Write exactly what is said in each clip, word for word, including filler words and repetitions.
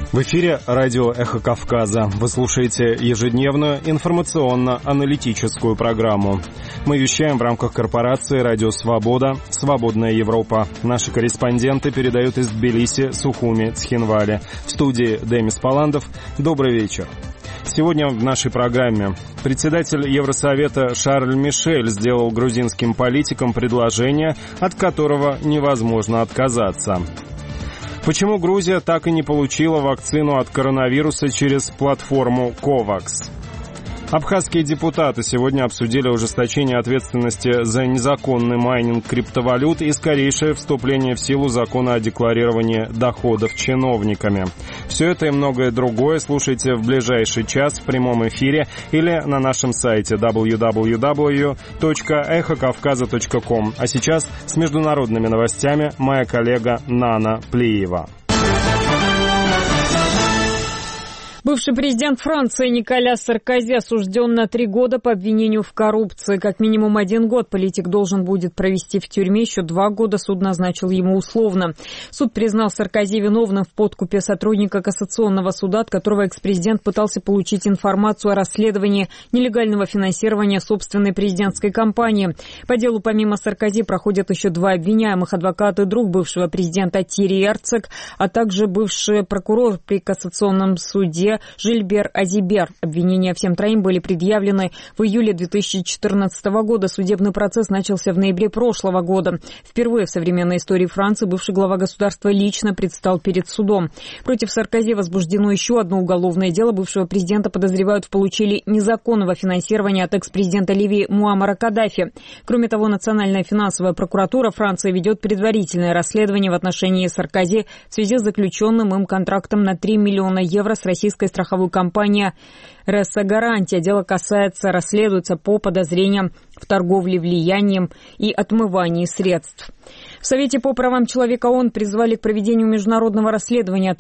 В эфире радио «Эхо Кавказа». Вы слушаете ежедневную информационно-аналитическую программу. Мы вещаем в рамках корпорации «Радио Свобода», «Свободная Европа». Наши корреспонденты передают из Тбилиси, Сухуми, Цхинвали. В студии Демис Паландов. Добрый вечер. Сегодня в нашей программе председатель Евросовета Шарль Мишель сделал грузинским политикам предложение, от которого невозможно отказаться. Почему Грузия так и не получила вакцину от коронавируса через платформу ковакс? Абхазские депутаты сегодня обсудили ужесточение ответственности за незаконный майнинг криптовалют и скорейшее вступление в силу закона о декларировании доходов чиновниками. Все это и многое другое слушайте в ближайший час в прямом эфире или на нашем сайте дабл ю дабл ю дабл ю точка эхо кавказа точка ком. А сейчас с международными новостями моя коллега Нана Плиева. Бывший президент Франции Николя Саркози осужден на три года по обвинению в коррупции. Как минимум один год политик должен будет провести в тюрьме. Еще два года суд назначил ему условно. Суд признал Саркози виновным в подкупе сотрудника Кассационного суда, от которого экс-президент пытался получить информацию о расследовании нелегального финансирования собственной президентской кампании. По делу помимо Саркози проходят еще два обвиняемых: адвокат и друг бывшего президента Тири Эрцег, а также бывший прокурор при Кассационном суде Жильбер Азибер. Обвинения всем троим были предъявлены в июле две тысячи четырнадцатого года. Судебный процесс начался в ноябре прошлого года. Впервые в современной истории Франции бывший глава государства лично предстал перед судом. Против Саркози возбуждено еще одно уголовное дело. Бывшего президента подозревают в получении незаконного финансирования от экс-президента Ливии Муаммара Каддафи. Кроме того, Национальная финансовая прокуратура Франции ведет предварительное расследование в отношении Саркози в связи с заключенным им контрактом на три миллиона евро с российской страховой компанией «Реса Гарантия». Дело касается, расследуется по подозрениям в торговле влиянием и отмывании средств. В Совете по правам человека ООН призвали к проведению международного расследования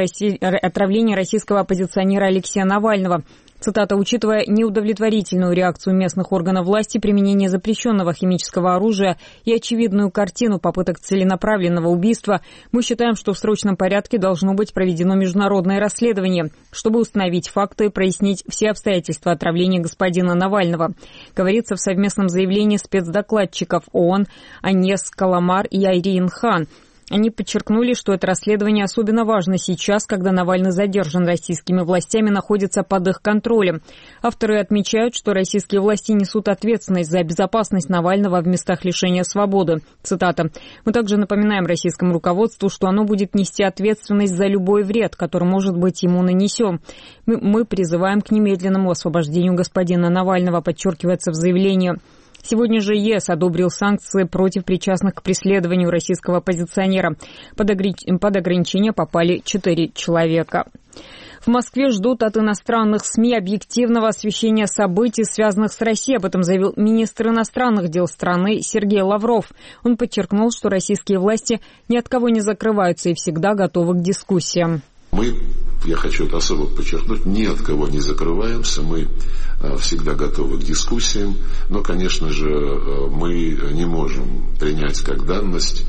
отравления российского оппозиционера Алексея Навального. Цитата: «Учитывая неудовлетворительную реакцию местных органов власти, применение запрещенного химического оружия и очевидную картину попыток целенаправленного убийства, мы считаем, что в срочном порядке должно быть проведено международное расследование, чтобы установить факты и прояснить все обстоятельства отравления господина Навального», говорится в совместном заявлении спецдокладчиков ООН Аньес Каламар и Айрин Хан. Они подчеркнули, что это расследование особенно важно сейчас, когда Навальный задержан российскими властями, находится под их контролем. Авторы отмечают, что российские власти несут ответственность за безопасность Навального в местах лишения свободы. Цитата: «Мы также напоминаем российскому руководству, что оно будет нести ответственность за любой вред, который может быть ему нанесен. Мы, мы призываем к немедленному освобождению господина Навального», подчеркивается в заявлении. Сегодня же ЕС одобрил санкции против причастных к преследованию российского оппозиционера. Под, огр... под ограничения попали четыре человека. В Москве ждут от иностранных СМИ объективного освещения событий, связанных с Россией. Об этом заявил министр иностранных дел страны Сергей Лавров. Он подчеркнул, что российские власти ни от кого не закрываются и всегда готовы к дискуссиям. Мы, я хочу это особо подчеркнуть, ни от кого не закрываемся, мы всегда готовы к дискуссиям, но, конечно же, мы не можем принять как данность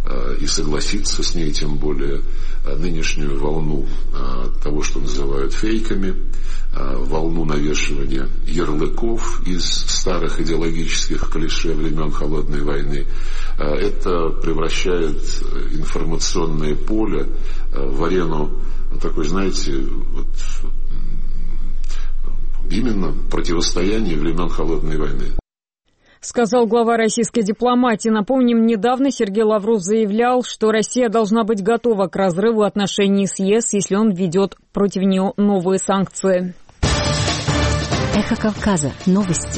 и согласиться с ней, тем более нынешнюю волну того, что называют фейками, волну навешивания ярлыков из старых идеологических клише времен Холодной войны. Это превращает информационное поле в арену такой, знаете, вот, именно противостояние времен Холодной войны. Сказал глава российской дипломатии. Напомним, недавно Сергей Лавров заявлял, что Россия должна быть готова к разрыву отношений с ЕС, если он введет против нее новые санкции. Эхо Кавказа. Новости.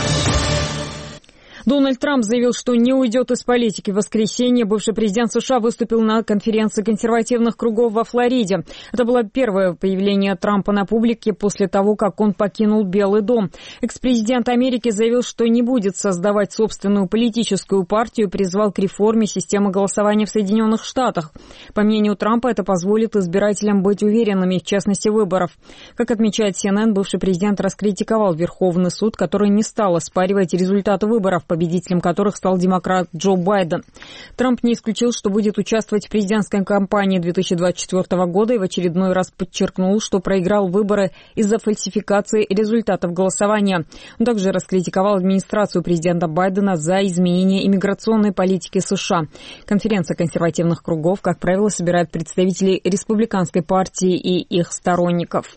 Дональд Трамп заявил, что не уйдет из политики. В воскресенье бывший президент США выступил на конференции консервативных кругов во Флориде. Это было первое появление Трампа на публике после того, как он покинул Белый дом. Экс-президент Америки заявил, что не будет создавать собственную политическую партию и призвал к реформе системы голосования в Соединенных Штатах. По мнению Трампа, это позволит избирателям быть уверенными в честности выборов. Как отмечает Си Эн Эн, бывший президент раскритиковал Верховный суд, который не стал оспаривать результаты выборов. победителем которых стал демократ Джо Байден. Трамп не исключил, что будет участвовать в президентской кампании две тысячи двадцать четвёртого года и в очередной раз подчеркнул, что проиграл выборы из-за фальсификации результатов голосования. Он также раскритиковал администрацию президента Байдена за изменение иммиграционной политики США. Конференция консервативных кругов, как правило, собирает представителей республиканской партии и их сторонников.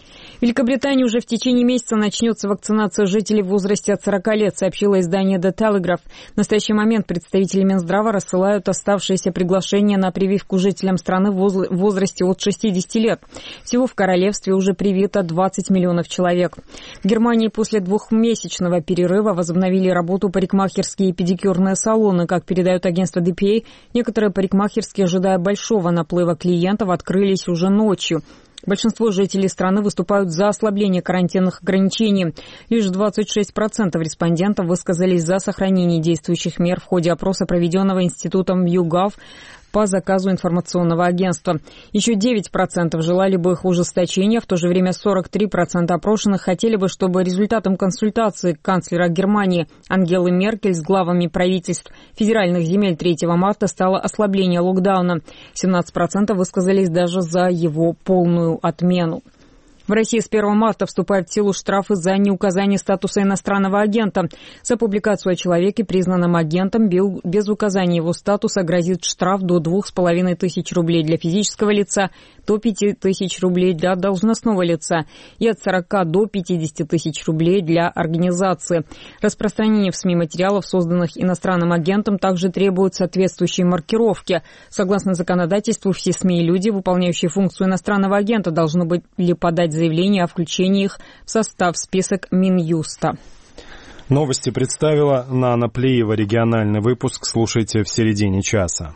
В Великобритании уже в течение месяца начнется вакцинация жителей в возрасте от сорока лет, сообщило издание The Telegraph. В настоящий момент представители Минздрава рассылают оставшиеся приглашения на прививку жителям страны в возрасте от шестидесяти лет. Всего в королевстве уже привито двадцать миллионов человек. В Германии после двухмесячного перерыва возобновили работу парикмахерские и педикюрные салоны. Как передает агентство ди пи эй, некоторые парикмахерские, ожидая большого наплыва клиентов, открылись уже ночью. Большинство жителей страны выступают за ослабление карантинных ограничений. Лишь двадцать шесть процентов респондентов высказались за сохранение действующих мер в ходе опроса, проведенного институтом YouGov по заказу информационного агентства. Еще девять процентов желали бы их ужесточения, в то же время сорок три процента опрошенных хотели бы, чтобы результатом консультации канцлера Германии Ангелы Меркель с главами правительств федеральных земель третьего марта стало ослабление локдауна. семнадцать процентов высказались даже за его полную отмену. В России с первого марта вступают в силу штрафы за неуказание статуса иностранного агента. За публикацию о человеке, признанном агентом, без указания его статуса, грозит штраф до двух с половиной тысяч рублей для физического лица, до пяти тысяч рублей для должностного лица и от сорока до пятидесяти тысяч рублей для организации. Распространение в СМИ материалов, созданных иностранным агентом, также требует соответствующей маркировки. Согласно законодательству, все СМИ и люди, выполняющие функцию иностранного агента, должны были подать заявление о включении их в состав список Минюста. Новости представила Нана Плиева. Региональный выпуск слушайте в середине часа.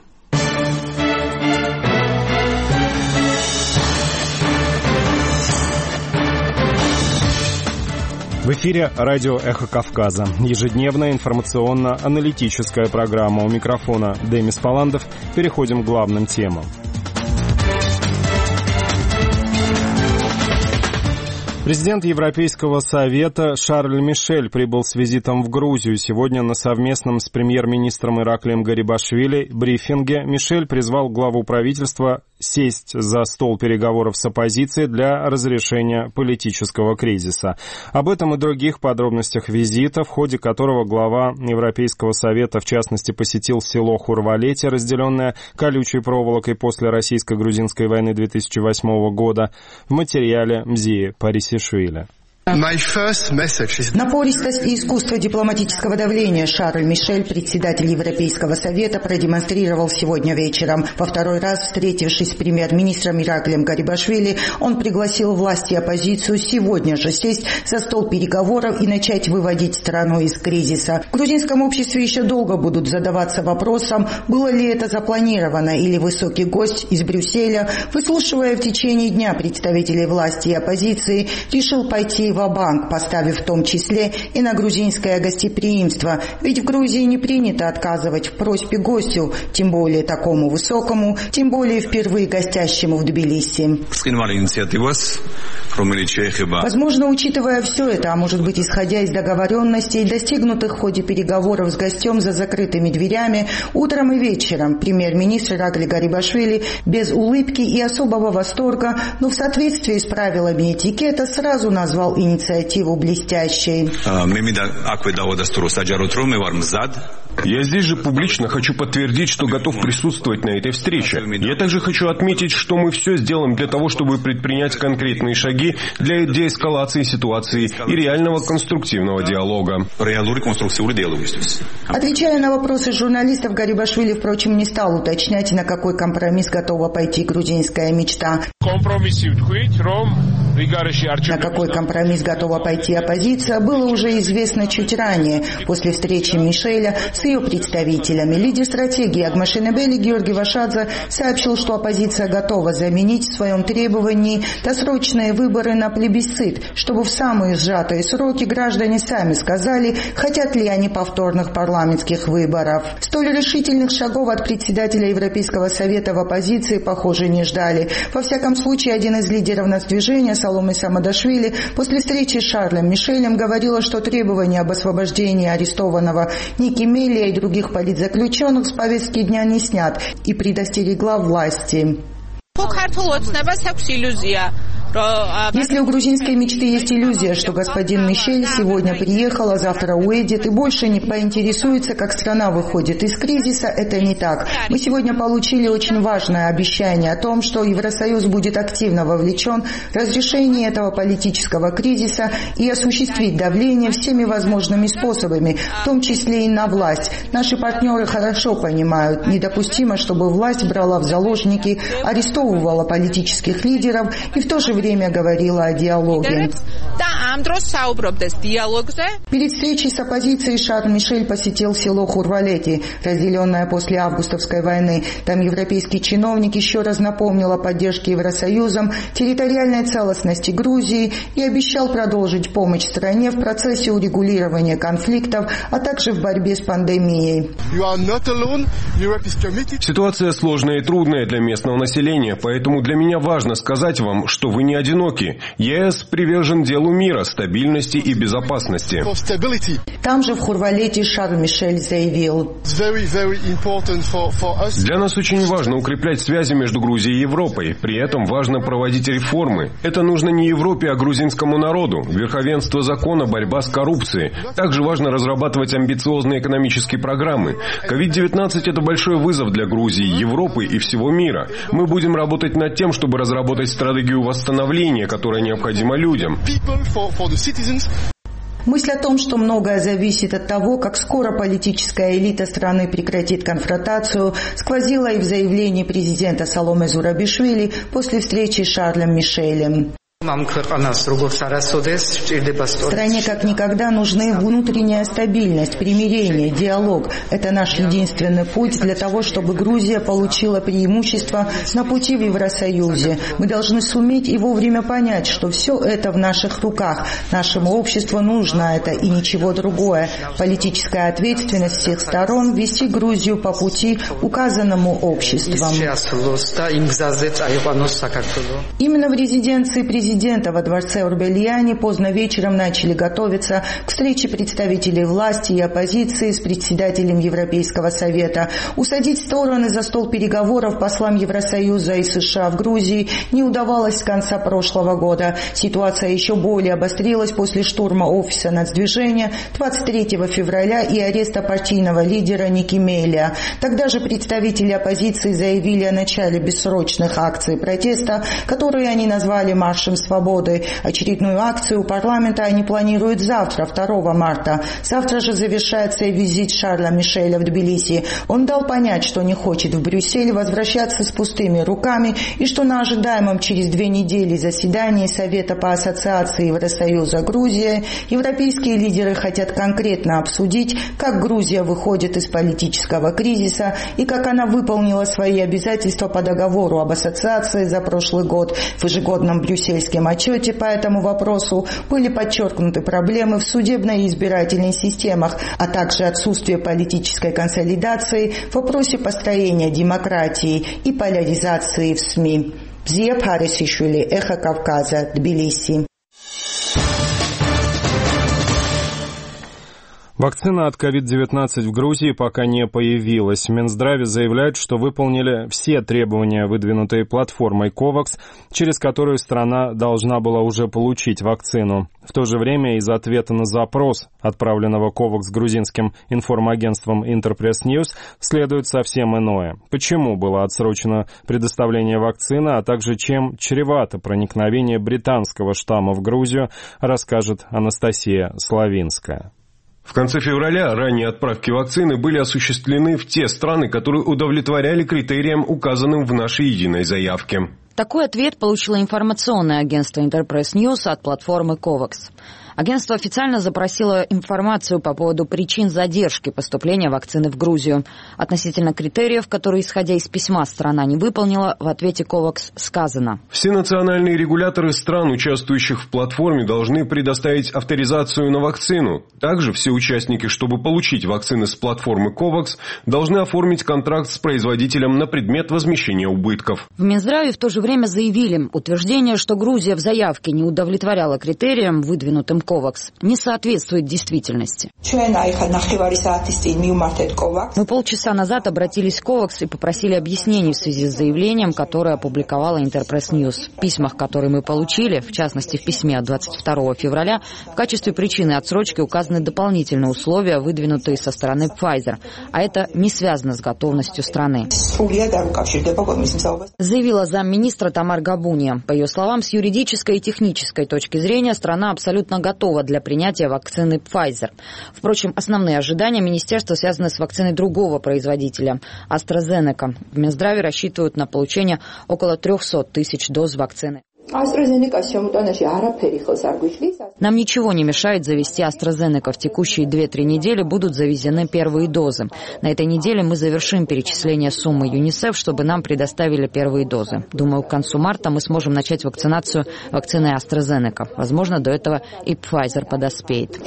В эфире радио «Эхо Кавказа». Ежедневная информационно-аналитическая программа. У микрофона Демис Паландов. Переходим к главным темам. Президент Европейского совета Шарль Мишель прибыл с визитом в Грузию. Сегодня на совместном с премьер-министром Ираклием Гарибашвили брифинге Мишель призвал главу правительства сесть за стол переговоров с оппозицией для разрешения политического кризиса. Об этом и других подробностях визита, в ходе которого глава Европейского совета, в частности, посетил село Хурвалете, разделенное колючей проволокой после российско-грузинской войны две тысячи восьмого года, в материале Мзии Парисишвили. Напористость и искусство дипломатического давления Шарль Мишель, председатель Европейского совета, продемонстрировал сегодня вечером. Во второй раз, встретившись с премьер-министром Ираклием Гарибашвили, он пригласил власти и оппозицию сегодня же сесть за стол переговоров и начать выводить страну из кризиса. В грузинском обществе еще долго будут задаваться вопросом, было ли это запланировано, или высокий гость из Брюсселя, выслушивая в течение дня представителей власти и оппозиции, решил пойти ва-банк, поставив в том числе и на грузинское гостеприимство. Ведь в Грузии не принято отказывать в просьбе гостю, тем более такому высокому, тем более впервые гостящему в Тбилиси. Возможно, учитывая все это, а может быть, исходя из договоренностей, достигнутых в ходе переговоров с гостем за закрытыми дверями, утром и вечером премьер-министр Ираклий Гарибашвили без улыбки и особого восторга, но в соответствии с правилами этикета, сразу назвал инициативу блестящей. Я здесь же публично хочу подтвердить, что готов присутствовать на этой встрече. Я также хочу отметить, что мы все сделаем для того, чтобы предпринять конкретные шаги для деэскалации ситуации и реального конструктивного диалога. Отвечая на вопросы журналистов, Гарибашвили, впрочем, не стал уточнять, на какой компромисс готова пойти грузинская мечта. На какой компромисс готова пойти оппозиция, было уже известно чуть ранее, после встречи Мишеля с ее представителями. Лидер стратегии Агмашенебели Георгий Вашадзе сообщил, что оппозиция готова заменить в своем требовании досрочные выборы на плебисцит, чтобы в самые сжатые сроки граждане сами сказали, хотят ли они повторных парламентских выборов. Столь решительных шагов от председателя Европейского совета в оппозиции, похоже, не ждали. Во всяком случае, один из лидеров нацдвижения Саломе Самадашвили после встречи с Шарлем Мишелем говорила, что требования об освобождении арестованного Ники Мелия и других политзаключенных с повестки дня не снят и предостерегла власти. Если у грузинской мечты есть иллюзия, что господин Мишель сегодня приехал, а завтра уедет и больше не поинтересуется, как страна выходит из кризиса, это не так. Мы сегодня получили очень важное обещание о том, что Евросоюз будет активно вовлечен в разрешение этого политического кризиса и осуществить давление всеми возможными способами, в том числе и на власть. Наши партнеры хорошо понимают, недопустимо, чтобы власть брала в заложники, арестовывала политических лидеров и в то же время время говорила о диалоге. Перед встречей с оппозицией Шарль Мишель посетил село Хурвалети, разделенное после августовской войны. Там европейский чиновник еще раз напомнил о поддержке Евросоюзом, территориальной целостности Грузии и обещал продолжить помощь стране в процессе урегулирования конфликтов, а также в борьбе с пандемией. Ситуация сложная и трудная для местного населения, поэтому для меня важно сказать вам, что вы не одиноки. ЕС привержен делу мира, стабильности и безопасности. Там же в Хурвалете Шарль Мишель заявил: для нас очень важно укреплять связи между Грузией и Европой. При этом важно проводить реформы. Это нужно не Европе, а грузинскому народу. Верховенство закона, борьба с коррупцией. Также важно разрабатывать амбициозные экономические программы. ковид девятнадцать – это большой вызов для Грузии, Европы и всего мира. Мы будем работать над тем, чтобы разработать стратегию восстановления, которая необходима людям. Мысль о том, что многое зависит от того, как скоро политическая элита страны прекратит конфронтацию, сквозила и в заявлении президента Саломе Зурабишвили после встречи с Шарлем Мишелем. Стране как никогда нужны внутренняя стабильность, примирение, диалог. Это наш единственный путь для того, чтобы Грузия получила преимущество на пути в Евросоюзе. Мы должны суметь и вовремя понять, что все это в наших руках. Нашему обществу нужно это и ничего другое. Политическая ответственность всех сторон вести Грузию по пути, указанному обществом. Именно в резиденции президента Президента во дворце Орбельяни поздно вечером начали готовиться к встрече представителей власти и оппозиции с председателем Европейского совета. Усадить стороны за стол переговоров послам Евросоюза и США в Грузии не удавалось с конца прошлого года. Ситуация еще более обострилась после штурма офиса нацдвижения двадцать третьего февраля и ареста партийного лидера Ники Мелия. Тогда же представители оппозиции заявили о начале бессрочных акций протеста, которые они назвали маршем свободы. Очередную акцию у парламента они планируют завтра, второго марта. Завтра же завершается визит Шарля Мишеля в Тбилиси. Он дал понять, что не хочет в Брюссель возвращаться с пустыми руками и что на ожидаемом через две недели заседании Совета по ассоциации Евросоюза Грузия европейские лидеры хотят конкретно обсудить, как Грузия выходит из политического кризиса и как она выполнила свои обязательства по договору об ассоциации за прошлый год. В ежегодном брюссельском В отчете по этому вопросу были подчеркнуты проблемы в судебной и избирательной системах, а также отсутствие политической консолидации в вопросе построения демократии и поляризации в СМИ. Бзия Парисишвили, Эхо Кавказа, Тбилиси. Вакцина от ковид девятнадцать в Грузии пока не появилась. Минздраве заявляют, что выполнили все требования, выдвинутые платформой ковакс, через которую страна должна была уже получить вакцину. В то же время из ответа на запрос, отправленного ковакс грузинским информагентством Интерпресс Ньюс, следует совсем иное. Почему было отсрочено предоставление вакцины, а также чем чревато проникновение британского штамма в Грузию, расскажет Анастасия Славинская. В конце февраля ранние отправки вакцины были осуществлены в те страны, которые удовлетворяли критериям, указанным в нашей единой заявке. Такой ответ получило информационное агентство Интерпресс Ньюс от платформы ковакс. Агентство официально запросило информацию по поводу причин задержки поступления вакцины в Грузию. Относительно критериев, которые, исходя из письма, страна не выполнила, в ответе ковакс сказано: все национальные регуляторы стран, участвующих в платформе, должны предоставить авторизацию на вакцину. Также все участники, чтобы получить вакцины с платформы ковакс, должны оформить контракт с производителем на предмет возмещения убытков. В Минздраве в то же время заявили, утверждение, что Грузия в заявке не удовлетворяла критериям, выдвинутым ковакс, не соответствует действительности. Мы полчаса назад обратились к ковакс и попросили объяснений в связи с заявлением, которое опубликовала Интерпресс Ньюс. В письмах, которые мы получили, в частности в письме от двадцать второго февраля, в качестве причины отсрочки указаны дополнительные условия, выдвинутые со стороны Pfizer, а это не связано с готовностью страны. Заявила замминистра Тамар Габуния. По ее словам, с юридической и технической точки зрения страна абсолютно готова для принятия вакцины Pfizer. Впрочем, основные ожидания министерства связаны с вакциной другого производителя – AstraZeneca. В Минздраве рассчитывают на получение около трехсот тысяч доз вакцины. Нам ничего не мешает завести AstraZeneca. В текущие две-три недели будут завезены первые дозы. На этой неделе мы завершим перечисление суммы ЮНИСЕФ, чтобы нам предоставили первые дозы. Думаю, к концу марта мы сможем начать вакцинацию вакциной AstraZeneca. Возможно, до этого и Pfizer подоспеет.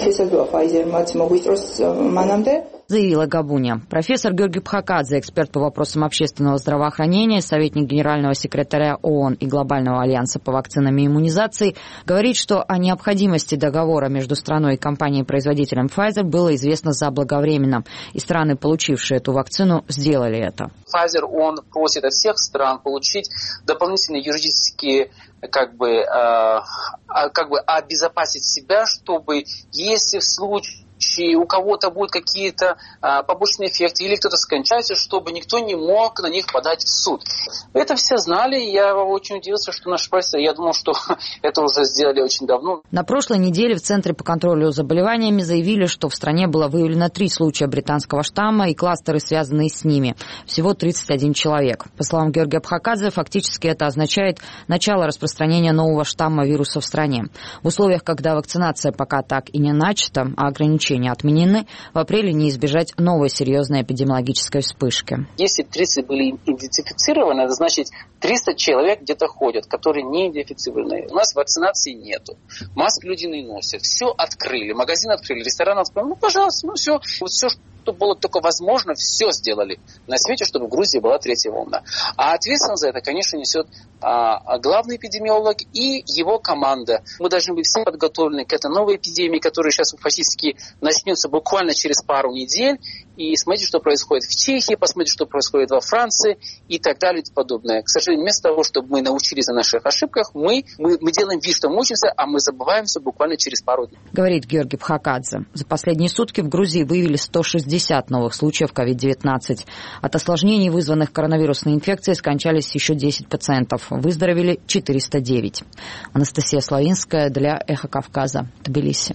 Заявила Габуния. Профессор Георгий Пхакадзе, эксперт по вопросам общественного здравоохранения, советник генерального секретаря ООН и Глобального альянса по вакцинам и иммунизации, говорит, что о необходимости договора между страной и компанией-производителем Pfizer было известно заблаговременно, и страны, получившие эту вакцину, сделали это. Pfizer, он просит от всех стран получить дополнительные юридические как бы, э, как бы обезопасить себя, чтобы если в случае у кого-то будут какие-то а, побочные эффекты или кто-то скончается, чтобы никто не мог на них подать в суд. Это все знали, я очень удивился, что наш правительство, я думал, что это уже сделали очень давно. На прошлой неделе в Центре по контролю заболеваниями заявили, что в стране было выявлено три случая британского штамма и кластеры, связанные с ними. Всего тридцать один человек. По словам Георгия Пхакадзе, фактически это означает начало распространения нового штамма вируса в стране. В условиях, когда вакцинация пока так и не начата, а ограничения отменены, в апреле не избежать новой серьезной эпидемиологической вспышки. Если тридцать были идентифицированы, это значит триста человек где-то ходят, которые не идентифицированы. У нас вакцинации нету. Маски люди не носят. Все открыли. Магазин открыли, ресторан открыли. Ну, пожалуйста, ну все. Вот все, что было только возможно, все сделали на свете, чтобы в Грузии была третья волна. А ответственность за это, конечно, несет а, главный эпидемиолог и его команда. Мы должны быть все подготовлены к этой новой эпидемии, которая сейчас фактически начнется буквально через пару недель. И смотрите, что происходит в Чехии, посмотрите, что происходит во Франции и так далее и тому подобное. К сожалению, вместо того, чтобы мы научились на наших ошибках, мы, мы, мы делаем вид, что мы учимся, а мы забываемся буквально через пару дней. Говорит Георгий Пхакадзе. За последние сутки в Грузии выявили сто шестьдесят новых случаев ковид девятнадцать. От осложнений, вызванных коронавирусной инфекцией, скончались еще десять пациентов. Выздоровели четыреста девять. Анастасия Славинская для Эхо Кавказа, Тбилиси.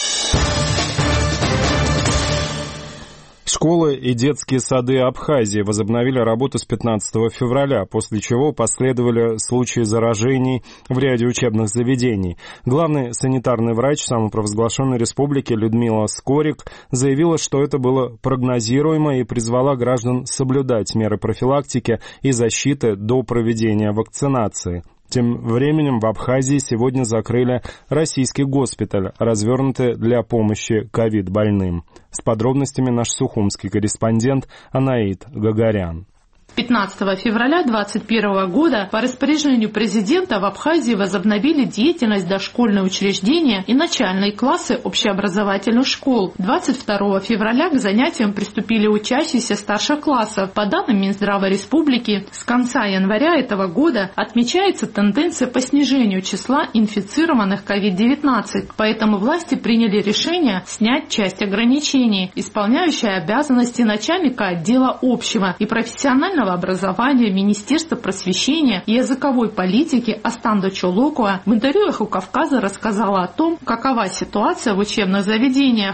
Школы и детские сады Абхазии возобновили работу с пятнадцатого февраля, после чего последовали случаи заражений в ряде учебных заведений. Главный санитарный врач самопровозглашенной республики Людмила Скорик заявила, что это было прогнозируемо, и призвала граждан соблюдать меры профилактики и защиты до проведения вакцинации. Тем временем в Абхазии сегодня закрыли российский госпиталь, развернутый для помощи ковид-больным. С подробностями наш сухумский корреспондент Анаит Гагарян. пятнадцатого февраля две тысячи двадцать первого года по распоряжению президента в Абхазии возобновили деятельность дошкольные учреждения и начальные классы общеобразовательных школ. двадцать второго февраля к занятиям приступили учащиеся старших классов. По данным Минздрава Республики, с конца января этого года отмечается тенденция по снижению числа инфицированных ковид девятнадцать. Поэтому власти приняли решение снять часть ограничений, исполняющая обязанности начальника отдела общего и профессионального образования Министерства просвещения и языковой политики Астанда Чолокуа в интервью «Эхо Кавказа» рассказала о том, какова ситуация в учебных заведениях.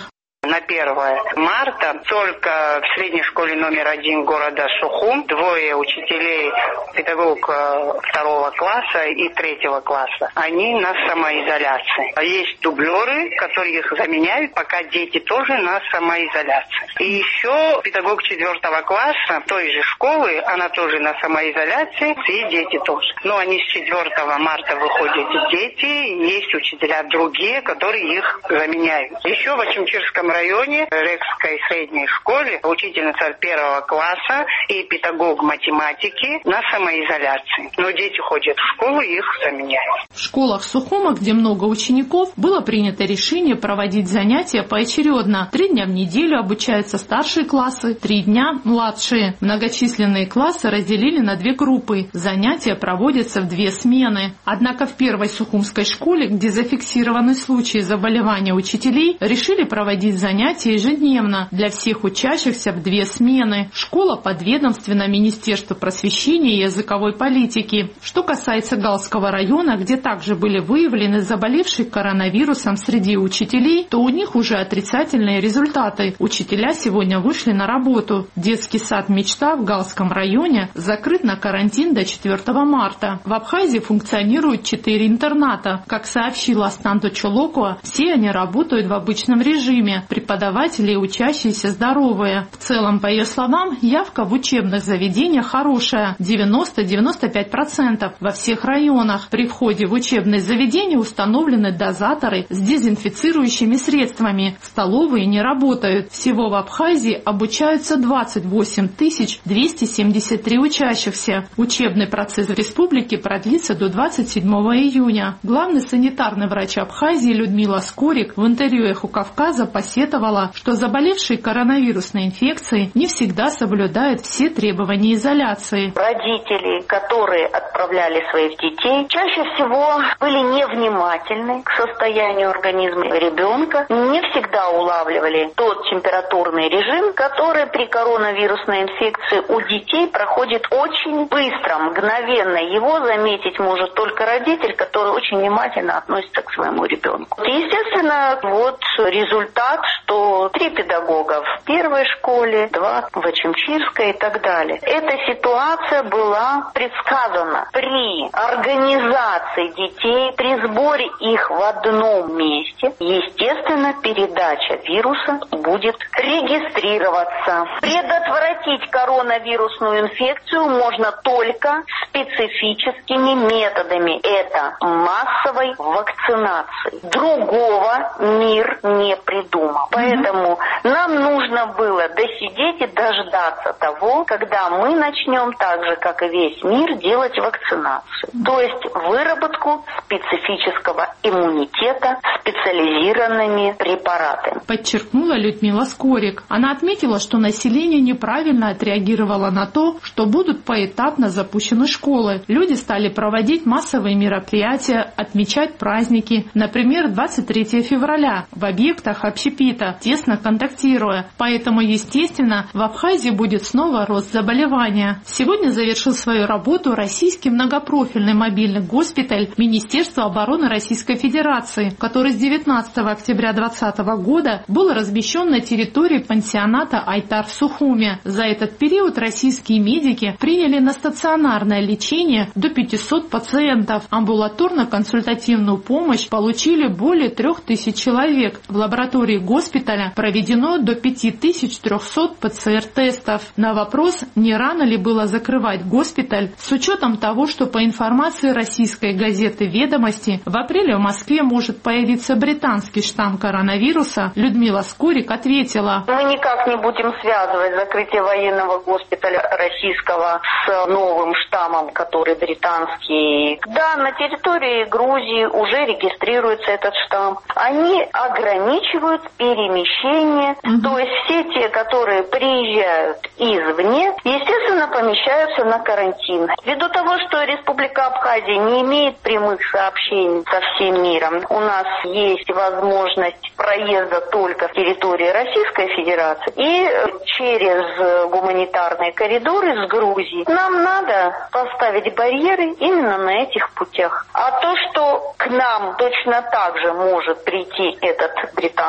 На первое марта только в средней школе номер один города Сухум двое учителей, педагог второго класса и третьего класса, они на самоизоляции. Есть дублеры, которые их заменяют, пока дети тоже на самоизоляции. И еще педагог четвертого класса той же школы, она тоже на самоизоляции, и дети тоже. Но они с четвертого марта выходят дети, и есть учителя другие, которые их заменяют. Еще в Ачимчирском районе, в Рекской средней школе, учительница первого класса и педагог математики на самоизоляции. Но дети ходят в школу и их заменяют. В школах Сухума, где много учеников, было принято решение проводить занятия поочередно. Три дня в неделю обучаются старшие классы, три дня младшие. Многочисленные классы разделили на две группы. Занятия проводятся в две смены. Однако в первой сухумской школе, где зафиксированы случаи заболевания учителей, решили проводить занятия ежедневно для всех учащихся в две смены. Школа подведомственна Министерству просвещения и языковой политики. Что касается Галского района, где также были выявлены заболевшие коронавирусом среди учителей, то у них уже отрицательные результаты. Учителя сегодня вышли на работу. Детский сад «Мечта» в Галском районе закрыт на карантин до четвёртого марта. В Абхазии функционируют четыре интерната. Как сообщила Астанто Чолокова, все они работают в обычном режиме. Преподаватели и учащиеся здоровые. В целом, по ее словам, явка в учебных заведениях хорошая – девяносто-девяносто пять процентов во всех районах. При входе в учебные заведения установлены дозаторы с дезинфицирующими средствами. Столовые не работают. Всего в Абхазии обучаются двадцать восемь тысяч двести семьдесят три учащихся. Учебный процесс в республике продлится до двадцать седьмого июня. Главный санитарный врач Абхазии Людмила Скорик в интервью «Эхо Кавказа» посетовала, что заболевшие коронавирусной инфекцией не всегда соблюдают все требования изоляции. Родители, которые отправляли своих детей, чаще всего были невнимательны к состоянию организма ребенка, не всегда улавливали тот температурный режим, который при коронавирусной инфекции у детей проходит очень быстро, мгновенно. Его заметить может только родитель, который очень внимательно относится к своему ребенку. Естественно, вот результат, что три педагога в первой школе, два в Ачимчирской и так далее. Эта ситуация была предсказана. При организации детей, при сборе их в одном месте, естественно, передача вируса будет регистрироваться. Предотвратить коронавирусную инфекцию можно только специфическими методами. Это массовой вакцинации. Другого мир не придумал. Поэтому нам нужно было досидеть и дождаться того, когда мы начнем так же, как и весь мир, делать вакцинацию. То есть выработку специфического иммунитета специализированными препаратами. Подчеркнула Людмила Скорик. Она отметила, что население неправильно отреагировало на то, что будут поэтапно запущены школы. Люди стали проводить массовые мероприятия, отмечать праздники, например, двадцать третьего февраля в объектах общепита, тесно контактируя. Поэтому, естественно, в Абхазии будет снова рост заболевания. Сегодня завершил свою работу российский многопрофильный мобильный госпиталь Министерства обороны Российской Федерации, который с девятнадцатого октября двадцатого года был размещен на территории пансионата Айтар в Сухуме. За этот период российские медики приняли на стационарное лечение до пятисот пациентов. Амбулаторно-консультативную помощь получили более трех тысяч человек. В лаборатории госпиталя проведено до пяти тысяч трехсот ПЦР-тестов. На вопрос, не рано ли было закрывать госпиталь, с учетом того, что по информации российской газеты «Ведомости» в апреле в Москве может появиться британский штамм коронавируса, Людмила Скорик ответила: мы никак не будем связывать закрытие военного госпиталя российского с новым штаммом, который британский. Да, на территории Грузии уже регистрируется этот штамм. Они ограничивают перемещение, mm-hmm. то есть все те, которые приезжают извне, естественно, помещаются на карантин. Ввиду того, что Республика Абхазия не имеет прямых сообщений со всем миром, у нас есть возможность проезда только в территории Российской Федерации и через гуманитарные коридоры с Грузией. Нам надо поставить барьеры именно на этих путях. А то, что к нам точно так же может прийти этот британский штамм,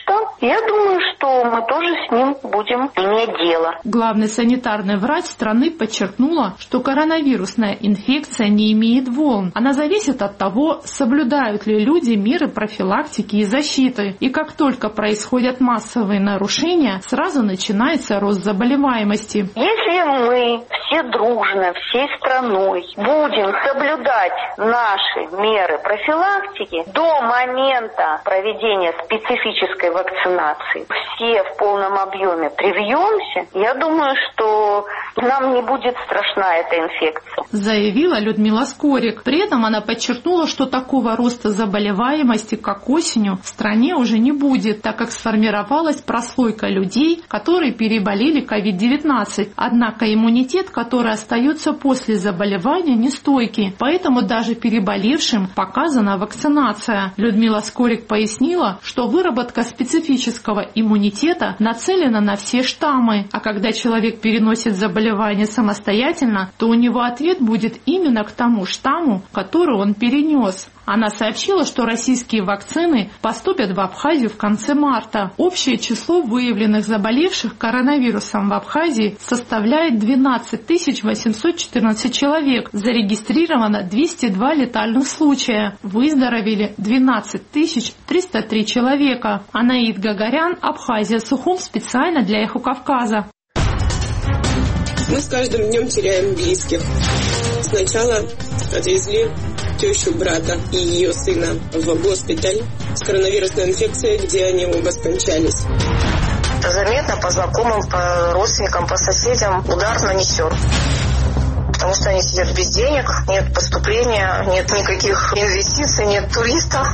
штамм, я думаю, что мы тоже с ним будем иметь дело. Главный санитарный врач страны подчеркнула, что коронавирусная инфекция не имеет волн. Она зависит от того, соблюдают ли люди меры профилактики и защиты. И как только происходят массовые нарушения, сразу начинается рост заболеваемости. Если мы все дружно, всей страной будем соблюдать наши меры профилактики до момента проведения специфической вакцинации, все в полном объеме привьемся, я думаю, что нам не будет страшна эта инфекция. Заявила Людмила Скорик. При этом она подчеркнула, что такого роста заболеваемости, как осенью, в стране уже не будет, так как сформировалась прослойка людей, которые переболели ковид девятнадцать. Однако иммунитет, который остается после заболевания, нестойкий. Поэтому даже переболевшим показана вакцинация. Людмила Скорик пояснила, что выработка специфического иммунитета нацелена на все штаммы, а когда человек переносит заболевание самостоятельно, то у него ответ будет именно к тому штамму, который он перенес. Она сообщила, что российские вакцины поступят в Абхазию в конце марта. Общее число выявленных заболевших коронавирусом в Абхазии составляет двенадцать тысяч восемьсот четырнадцать человек. Зарегистрировано двести два летальных случая. Выздоровели двенадцать тысяч триста три человека. Анаид Гагарян, Абхазия, Сухум, специально для Эхо Кавказа. Мы с каждым днем теряем близких. Сначала отвезли тещу брата и ее сына в госпиталь с коронавирусной инфекцией, где они оба скончались. Заметно по знакомым, по родственникам, по соседям удар нанесен. Потому что они сидят без денег, нет поступления, нет никаких инвестиций, нет туристов.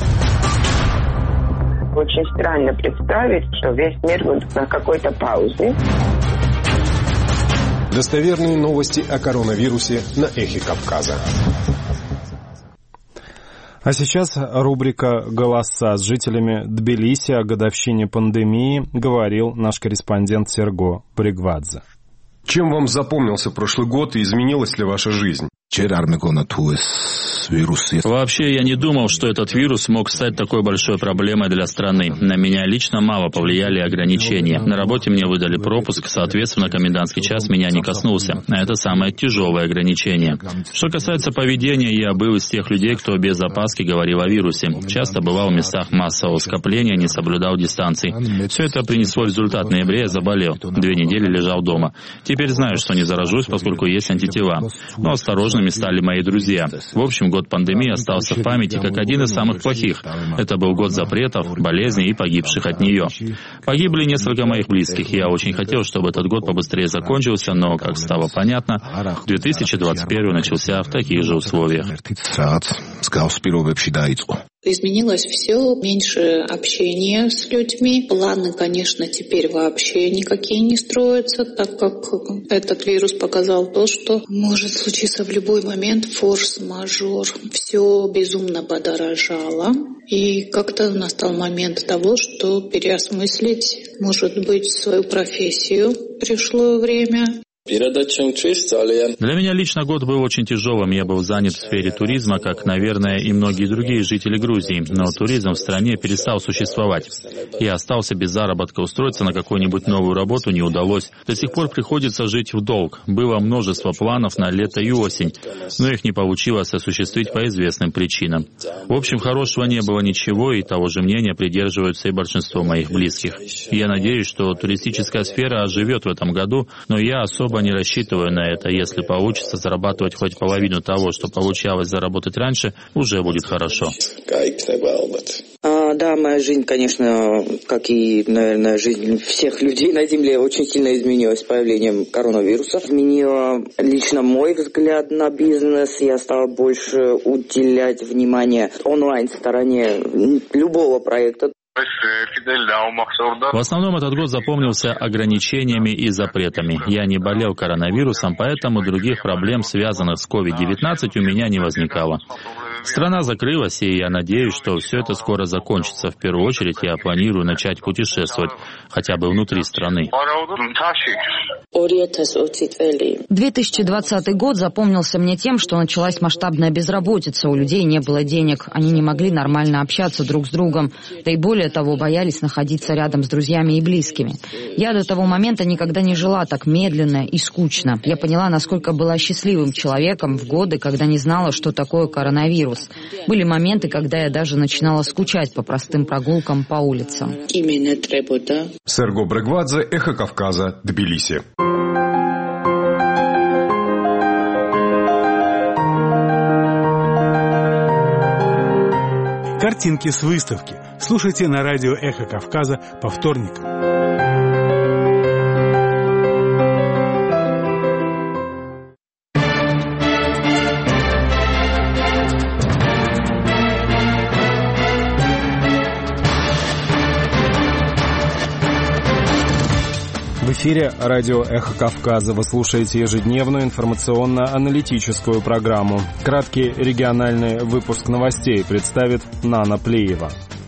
Очень странно представить, что весь мир будет на какой-то паузе. Достоверные новости о коронавирусе на Эхе Кавказа. А сейчас рубрика «Голоса». С жителями Тбилиси о годовщине пандемии говорил наш корреспондент Серго Бригвадзе. Чем вам запомнился прошлый год и изменилась ли ваша жизнь? Вообще, я не думал, что этот вирус мог стать такой большой проблемой для страны. На меня лично мало повлияли ограничения. На работе мне выдали пропуск, соответственно, комендантский час меня не коснулся. Это самое тяжелое ограничение. Что касается поведения, я был из тех людей, кто без опаски говорил о вирусе. Часто бывал в местах массового скопления, не соблюдал дистанции. Все это принесло результат. В ноябре я заболел. Две недели лежал дома. Теперь знаю, что не заражусь, поскольку есть антитела. Но осторожными стали мои друзья. В общем, год пандемии остался в памяти как один из самых плохих. Это был год запретов, болезней и погибших от нее. Погибли несколько моих близких. Я очень хотел, чтобы этот год побыстрее закончился, но, как стало понятно, две тысячи двадцать первый начался в таких же условиях. Изменилось все, меньше общения с людьми. Планы, конечно, теперь вообще никакие не строятся, так как этот вирус показал то, что может случиться в любой момент форс-мажор. Все безумно подорожало. И как-то настал момент того, что переосмыслить, может быть, свою профессию пришло время. Для меня лично год был очень тяжелым. Я был занят в сфере туризма, как, наверное, и многие другие жители Грузии. Но туризм в стране перестал существовать. Я остался без заработка. Устроиться на какую-нибудь новую работу не удалось. До сих пор приходится жить в долг. Было множество планов на лето и осень, но их не получилось осуществить по известным причинам. В общем, хорошего не было ничего, и того же мнения придерживаются и большинство моих близких. Я надеюсь, что туристическая сфера оживет в этом году, но я особо не рассчитываю на это. Если получится зарабатывать хоть половину того, что получалось заработать раньше, уже будет хорошо. А, да, моя жизнь, конечно, как и, наверное, жизнь всех людей на Земле, очень сильно изменилась с появлением коронавируса. Изменила лично мой взгляд на бизнес. Я стала больше уделять внимание онлайн-стороне любого проекта. В основном этот год запомнился ограничениями и запретами. Я не болел коронавирусом, поэтому других проблем, связанных с ковид девятнадцать, у меня не возникало. Страна закрылась, и я надеюсь, что все это скоро закончится. В первую очередь я планирую начать путешествовать, хотя бы внутри страны. две тысячи двадцатый год запомнился мне тем, что началась масштабная безработица, у людей не было денег, они не могли нормально общаться друг с другом, да и более того, боялись находиться рядом с друзьями и близкими. Я до того момента никогда не жила так медленно и скучно. Я поняла, насколько была счастливым человеком в годы, когда не знала, что такое коронавирус. Были моменты, когда я даже начинала скучать по простым прогулкам по улицам. Серго Брегвадзе, Эхо Кавказа, Тбилиси. Картинки с выставки. Слушайте на радио «Эхо Кавказа» по вторникам. В эфире радио «Эхо Кавказа». Вы слушаете ежедневную информационно-аналитическую программу. Краткий региональный выпуск новостей представит Нана Плеева.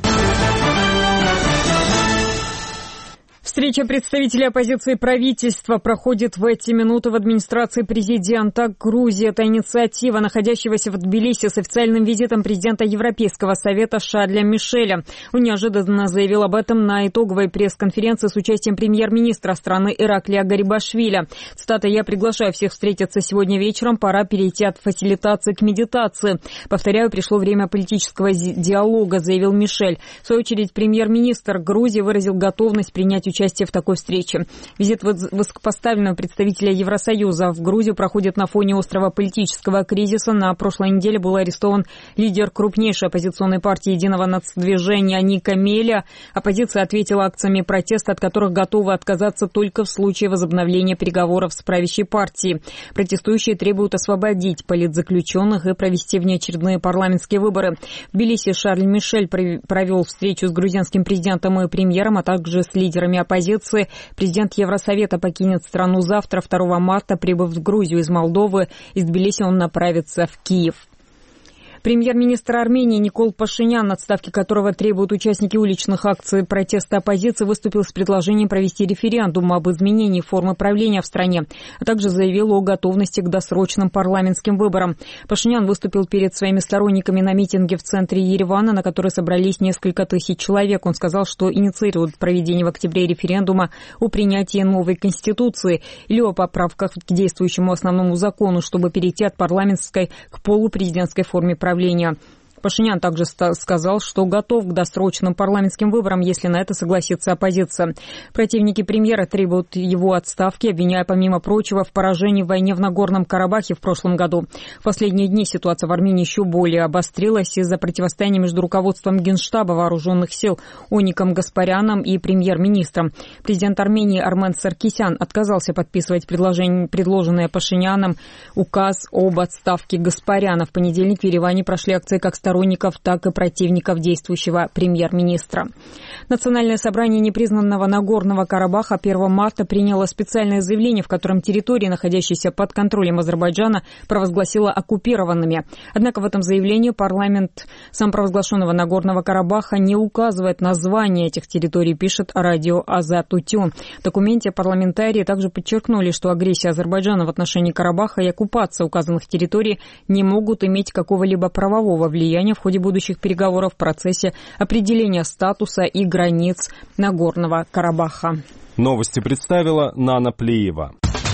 Встреча представителей оппозиции и правительства проходит в эти минуты в администрации президента Грузии. Это инициатива находящегося в Тбилиси с официальным визитом президента Европейского совета Шарля Мишеля. Он неожиданно заявил об этом на итоговой пресс-конференции с участием премьер-министра страны Ираклия Гарибашвили. Цитата: «Я приглашаю всех встретиться сегодня вечером. Пора перейти от фасилитации к медитации. Повторяю, пришло время политического диалога», заявил Мишель. В свою очередь, премьер-министр Грузии выразил готовность принять участие в такой встрече. Визит высокопоставленного представителя Евросоюза в Грузию проходит на фоне острого политического кризиса. На прошлой неделе был арестован лидер крупнейшей оппозиционной партии «Единого нацдвижения» Ника Меля. Оппозиция ответила акциями протеста, от которых готовы отказаться только в случае возобновления переговоров с правящей партией. Протестующие требуют освободить политзаключенных и провести внеочередные парламентские выборы. В Тбилиси Шарль Мишель провел встречу с грузинским президентом и премьером, а также с лидерами оппозиции. Оппозиции. Президент Евросовета покинет страну завтра, второго марта, прибыв в Грузию из Молдовы. Из Тбилиси он направится в Киев. Премьер-министр Армении Никол Пашинян, отставки которого требуют участники уличных акций протеста оппозиции, выступил с предложением провести референдум об изменении формы правления в стране, а также заявил о готовности к досрочным парламентским выборам. Пашинян выступил перед своими сторонниками на митинге в центре Еревана, на который собрались несколько тысяч человек. Он сказал, что инициирует проведение в октябре референдума о принятии новой конституции или о поправках к действующему основному закону, чтобы перейти от парламентской к полупрезидентской форме правления. Пашинян также сказал, что готов к досрочным парламентским выборам, если на это согласится оппозиция. Противники премьера требуют его отставки, обвиняя, помимо прочего, в поражении в войне в Нагорном Карабахе в прошлом году. В последние дни ситуация в Армении еще более обострилась из-за противостояния между руководством Генштаба вооруженных сил Оником Гаспаряном и премьер-министром. Президент Армении Армен Саркисян отказался подписывать предложенное Пашиняном указ об отставке Гаспаряна. В понедельник в Ереване прошли акции как сторонников, так и противников действующего премьер-министра. Национальное собрание непризнанного Нагорного Карабаха первого марта приняло специальное заявление, в котором территории, находящиеся под контролем Азербайджана, провозгласило оккупированными. Однако в этом заявлении парламент самопровозглашенного Нагорного Карабаха не указывает название этих территорий, пишет радио Азат Утюн. В документе парламентарии также подчеркнули, что агрессия Азербайджана в отношении Карабаха и оккупация указанных территорий не могут иметь какого-либо правового влияния в ходе будущих переговоров в процессе определения статуса и границ Нагорного Карабаха. Новости представила Нана Плеева.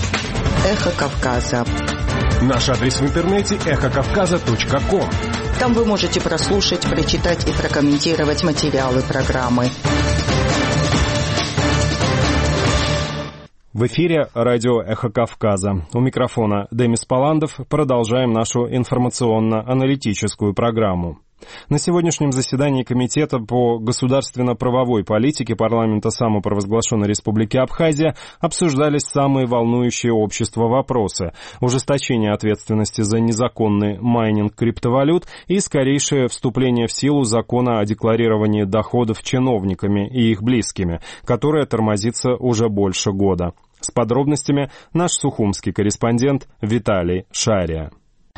Эхо Кавказа. Наш адрес в интернете эхо кавказа точка ком. Там вы можете прослушать, прочитать и прокомментировать материалы программы. В эфире радио «Эхо Кавказа». У микрофона Демис Паландов. Продолжаем нашу информационно-аналитическую программу. На сегодняшнем заседании Комитета по государственно-правовой политике парламента самопровозглашенной Республики Абхазия обсуждались самые волнующие общество вопросы: ужесточение ответственности за незаконный майнинг криптовалют и скорейшее вступление в силу закона о декларировании доходов чиновниками и их близкими, которое тормозится уже больше года. С подробностями наш сухумский корреспондент Виталий Шария.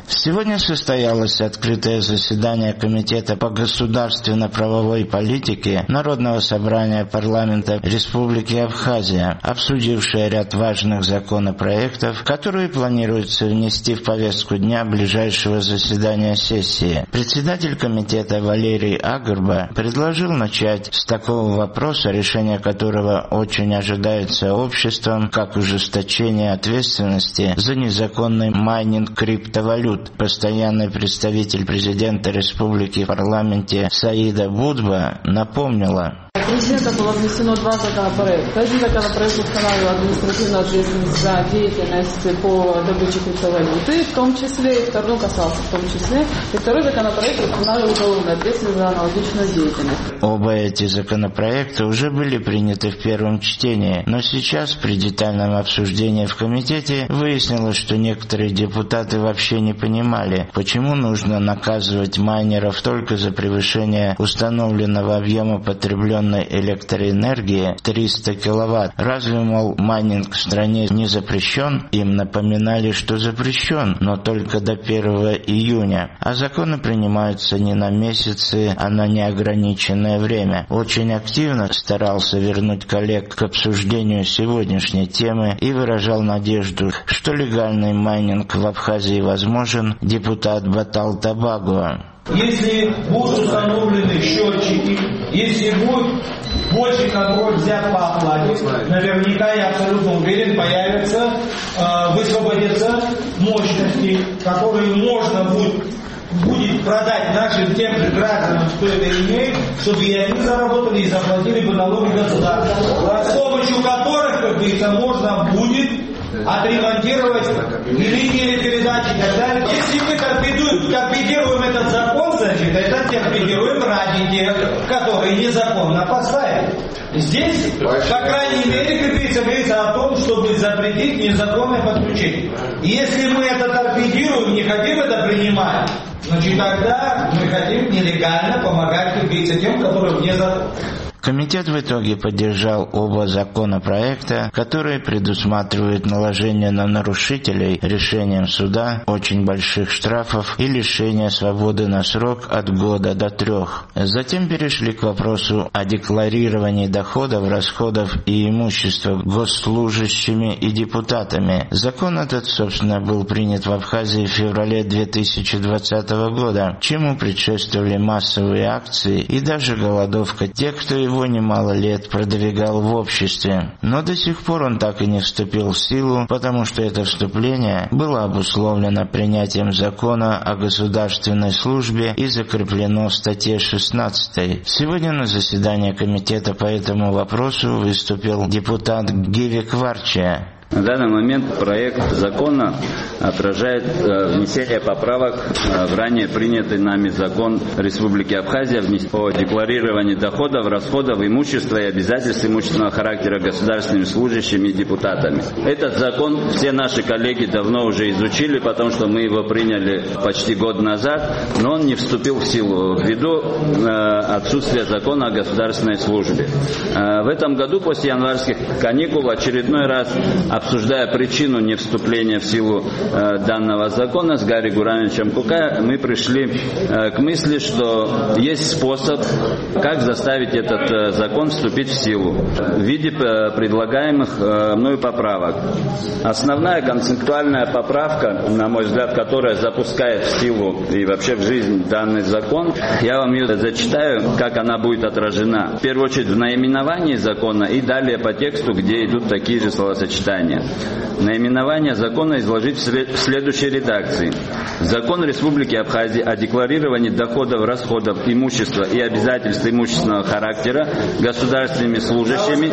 Сегодня состоялось открытое заседание Комитета по государственно-правовой политике Народного собрания парламента Республики Абхазия, обсудившее ряд важных законопроектов, которые планируется внести в повестку дня ближайшего заседания сессии. Председатель комитета Валерий Агурба предложил начать с такого вопроса, решение которого очень ожидается обществом, как ужесточение ответственности за незаконный майнинг криптовалют. Постоянный представитель президента республики в парламенте Саида Будба напомнила: Президента было внесено два законопроекта. Один законопроект устанавливал административную ответственность за деятельность по добыче криптовалюты, в том числе, и второй касался в том числе, и второй законопроект устанавливал уголовную ответственность за аналогичную деятельность. Оба эти законопроекта уже были приняты в первом чтении, но сейчас при детальном обсуждении в комитете выяснилось, что некоторые депутаты вообще не понимали, почему нужно наказывать майнеров только за превышение установленного объема потребленного электроэнергии триста киловатт. Разве, мол, майнинг в стране не запрещен? Им напоминали, что запрещен, но только до первого июня. А законы принимаются не на месяцы, а на неограниченное время. Очень активно старался вернуть коллег к обсуждению сегодняшней темы и выражал надежду, что легальный майнинг в Абхазии возможен депутат Батал Табагуа. Если будут установлены счетчики, если будет больше контроль взят по оплате, наверняка, я абсолютно уверен, появятся, э, высвободятся мощности, которые можно будет, будет продать нашим тем же гражданам, кто это имеет, чтобы и они заработали и заплатили бы налоги государства, с помощью которых, как говорится, можно будет отремонтировать и линии передачи и так далее. Если мы торпедуем, торпедируем этот закон, значит, это торпедируем ради тех, которые незаконно поставили. Здесь, по крайней мере, как говорится, говорится о том, чтобы запретить незаконное подключение. И если мы это торпедируем, не хотим это принимать, значит, тогда мы хотим нелегально помогать, как говорится, тем, которые вне закона. Комитет в итоге поддержал оба законопроекта, которые предусматривают наложение на нарушителей решением суда очень больших штрафов и лишение свободы на срок от года до трех. Затем перешли к вопросу о декларировании доходов, расходов и имущества госслужащими и депутатами. Закон этот, собственно, был принят в Абхазии в феврале две тысячи двадцатого года, чему предшествовали массовые акции и даже голодовка тех, кто его его немало лет продвигал в обществе. Но до сих пор он так и не вступил в силу, потому что это вступление было обусловлено принятием закона о государственной службе и закреплено в статье шестнадцатой. Сегодня на заседании комитета по этому вопросу выступил депутат Гивик Варчия. На данный момент проект закона отражает э, внесение поправок э, в ранее принятый нами закон Республики Абхазия о декларировании доходов, расходов, имущества и обязательств имущественного характера государственными служащими и депутатами. Этот закон все наши коллеги давно уже изучили, потому что мы его приняли почти год назад, но он не вступил в силу ввиду э, отсутствия закона о государственной службе. Э, в этом году после январских каникул в очередной раз обсуждая причину не вступления в силу э, данного закона с Гарри Гурановичем Кукай, мы пришли э, к мысли, что есть способ, как заставить этот э, закон вступить в силу в виде э, предлагаемых э, мною поправок. Основная концептуальная поправка, на мой взгляд, которая запускает в силу и вообще в жизнь данный закон, я вам ее зачитаю, как она будет отражена. В первую очередь в наименовании закона и далее по тексту, где идут такие же словосочетания. Наименование закона изложить в следующей редакции. Закон Республики Абхазия о декларировании доходов, расходов, имущества и обязательств имущественного характера государственными служащими,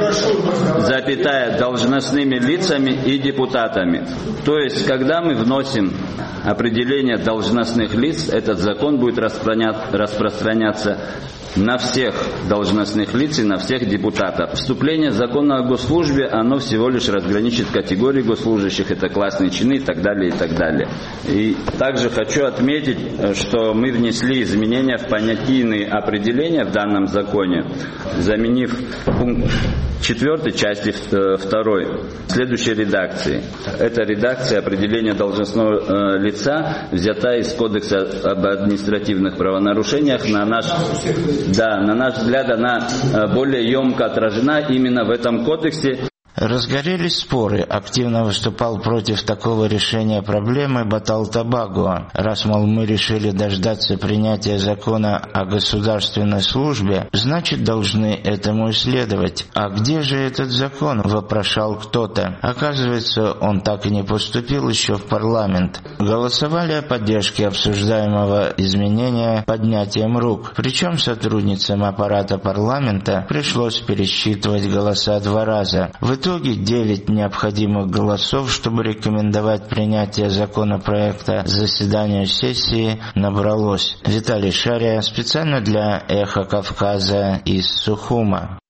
запятая, должностными лицами и депутатами. То есть, когда мы вносим определение должностных лиц, этот закон будет распространяться на всех должностных лиц и на всех депутатов. Вступление закона о госслужбе, оно всего лишь разграничит категории госслужащих, это классные чины и так далее, и так далее. И также хочу отметить, что мы внесли изменения в понятийные определения в данном законе, заменив пункт четвертой части второй следующей редакции. Эта редакция определения должностного э, лица взята из Кодекса об административных правонарушениях. На наш, да, на наш взгляд, она более емко отражена именно в этом кодексе. Разгорелись споры. Активно выступал против такого решения проблемы Батал-Табаго. Раз, мол, мы решили дождаться принятия закона о государственной службе, значит, должны этому исследовать. А где же этот закон? Вопрошал кто-то. Оказывается, он так и не поступил еще в парламент. Голосовали о поддержке обсуждаемого изменения поднятием рук. Причем сотрудницам аппарата парламента пришлось пересчитывать голоса два раза. В итоге В итоге девять необходимых голосов, чтобы рекомендовать принятие законопроекта заседанию сессии, набралось. Виталий Шария специально для «Эхо Кавказа» из Сухума.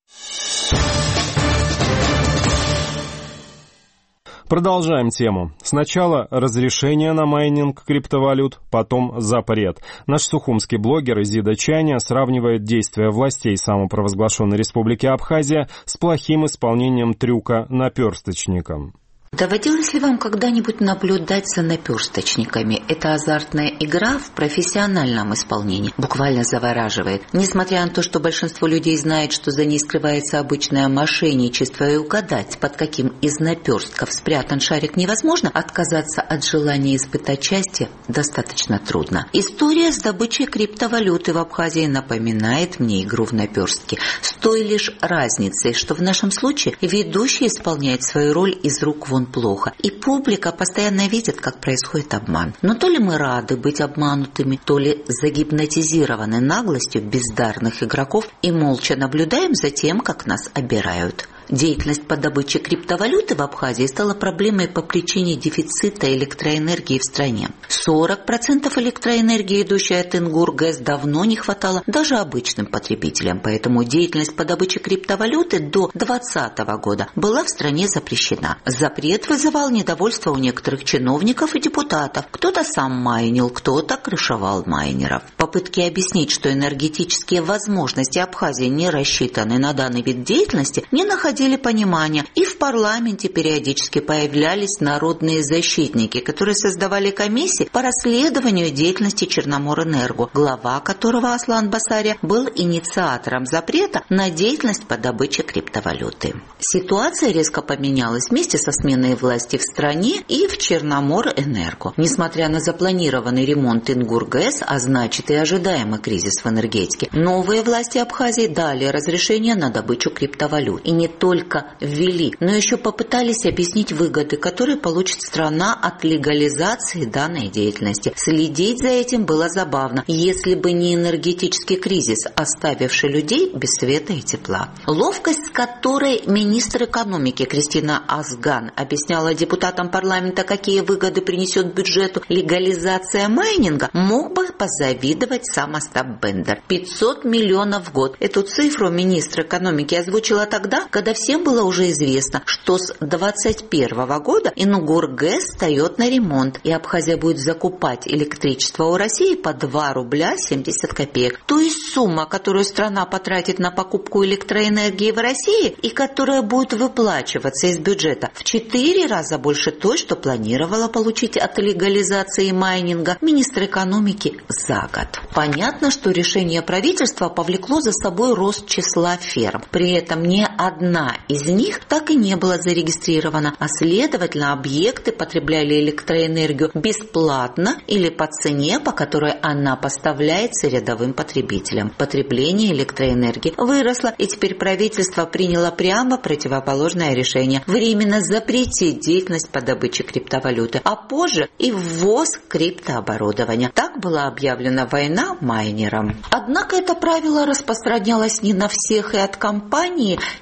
Продолжаем тему. Сначала разрешение на майнинг криптовалют, потом запрет. Наш сухумский блогер Изида Чаня сравнивает действия властей самопровозглашенной республики Абхазия с плохим исполнением трюка наперсточником. Доводилось ли вам когда-нибудь наблюдать за наперсточниками? Это азартная игра в профессиональном исполнении. Буквально завораживает. Несмотря на то, что большинство людей знает, что за ней скрывается обычное мошенничество, и угадать, под каким из наперстков спрятан шарик, невозможно, отказаться от желания испытать счастье достаточно трудно. История с добычей криптовалюты в Абхазии напоминает мне игру в наперстки. С той лишь разницей, что в нашем случае ведущий исполняет свою роль из рук вон плохо, и публика постоянно видит, как происходит обман. Но то ли мы рады быть обманутыми, то ли загипнотизированы наглостью бездарных игроков и молча наблюдаем за тем, как нас обирают. Деятельность по добыче криптовалюты в Абхазии стала проблемой по причине дефицита электроэнергии в стране. сорок процентов электроэнергии, идущей от Ингургэс, давно не хватало даже обычным потребителям, поэтому деятельность по добыче криптовалюты до две тысячи двадцатого года была в стране запрещена. Запрет вызывал недовольство у некоторых чиновников и депутатов. Кто-то сам майнил, кто-то крышевал майнеров. Попытки объяснить, что энергетические возможности Абхазии не рассчитаны на данный вид деятельности, не находили понимания, и в парламенте периодически появлялись народные защитники, которые создавали комиссии по расследованию деятельности Черноморэнерго, глава которого Аслан Басария был инициатором запрета на деятельность по добыче криптовалюты. Ситуация резко поменялась вместе со сменой власти в стране и в Черноморэнерго. Несмотря на запланированный ремонт Ингургэс, а значит и ожидаемый кризис в энергетике, новые власти Абхазии дали разрешение на добычу криптовалют. И не только только ввели, но еще попытались объяснить выгоды, которые получит страна от легализации данной деятельности. Следить за этим было забавно, если бы не энергетический кризис, оставивший людей без света и тепла. Ловкость, с которой министр экономики Кристина Асган объясняла депутатам парламента, какие выгоды принесет бюджету легализация майнинга, мог бы позавидовать сам Остап Бендер. пятьсот миллионов в год. Эту цифру министр экономики озвучила тогда, когда всем было уже известно, что с двадцать первого года Ингургэс встает на ремонт, и Абхазия будет закупать электричество у России по два рубля семьдесят копеек. То есть сумма, которую страна потратит на покупку электроэнергии в России и которая будет выплачиваться из бюджета, в четыре раза больше той, что планировала получить от легализации майнинга министр экономики за год. Понятно, что решение правительства повлекло за собой рост числа ферм. При этом ни одна из них так и не была зарегистрирована, а следовательно объекты потребляли электроэнергию бесплатно или по цене, по которой она поставляется рядовым потребителям. Потребление электроэнергии выросло, и теперь правительство приняло прямо противоположное решение – временно запретить деятельность по добыче криптовалюты, а позже и ввоз криптооборудования. Так была объявлена война майнерам. Однако это правило распространялось не на всех, и от компании, исходя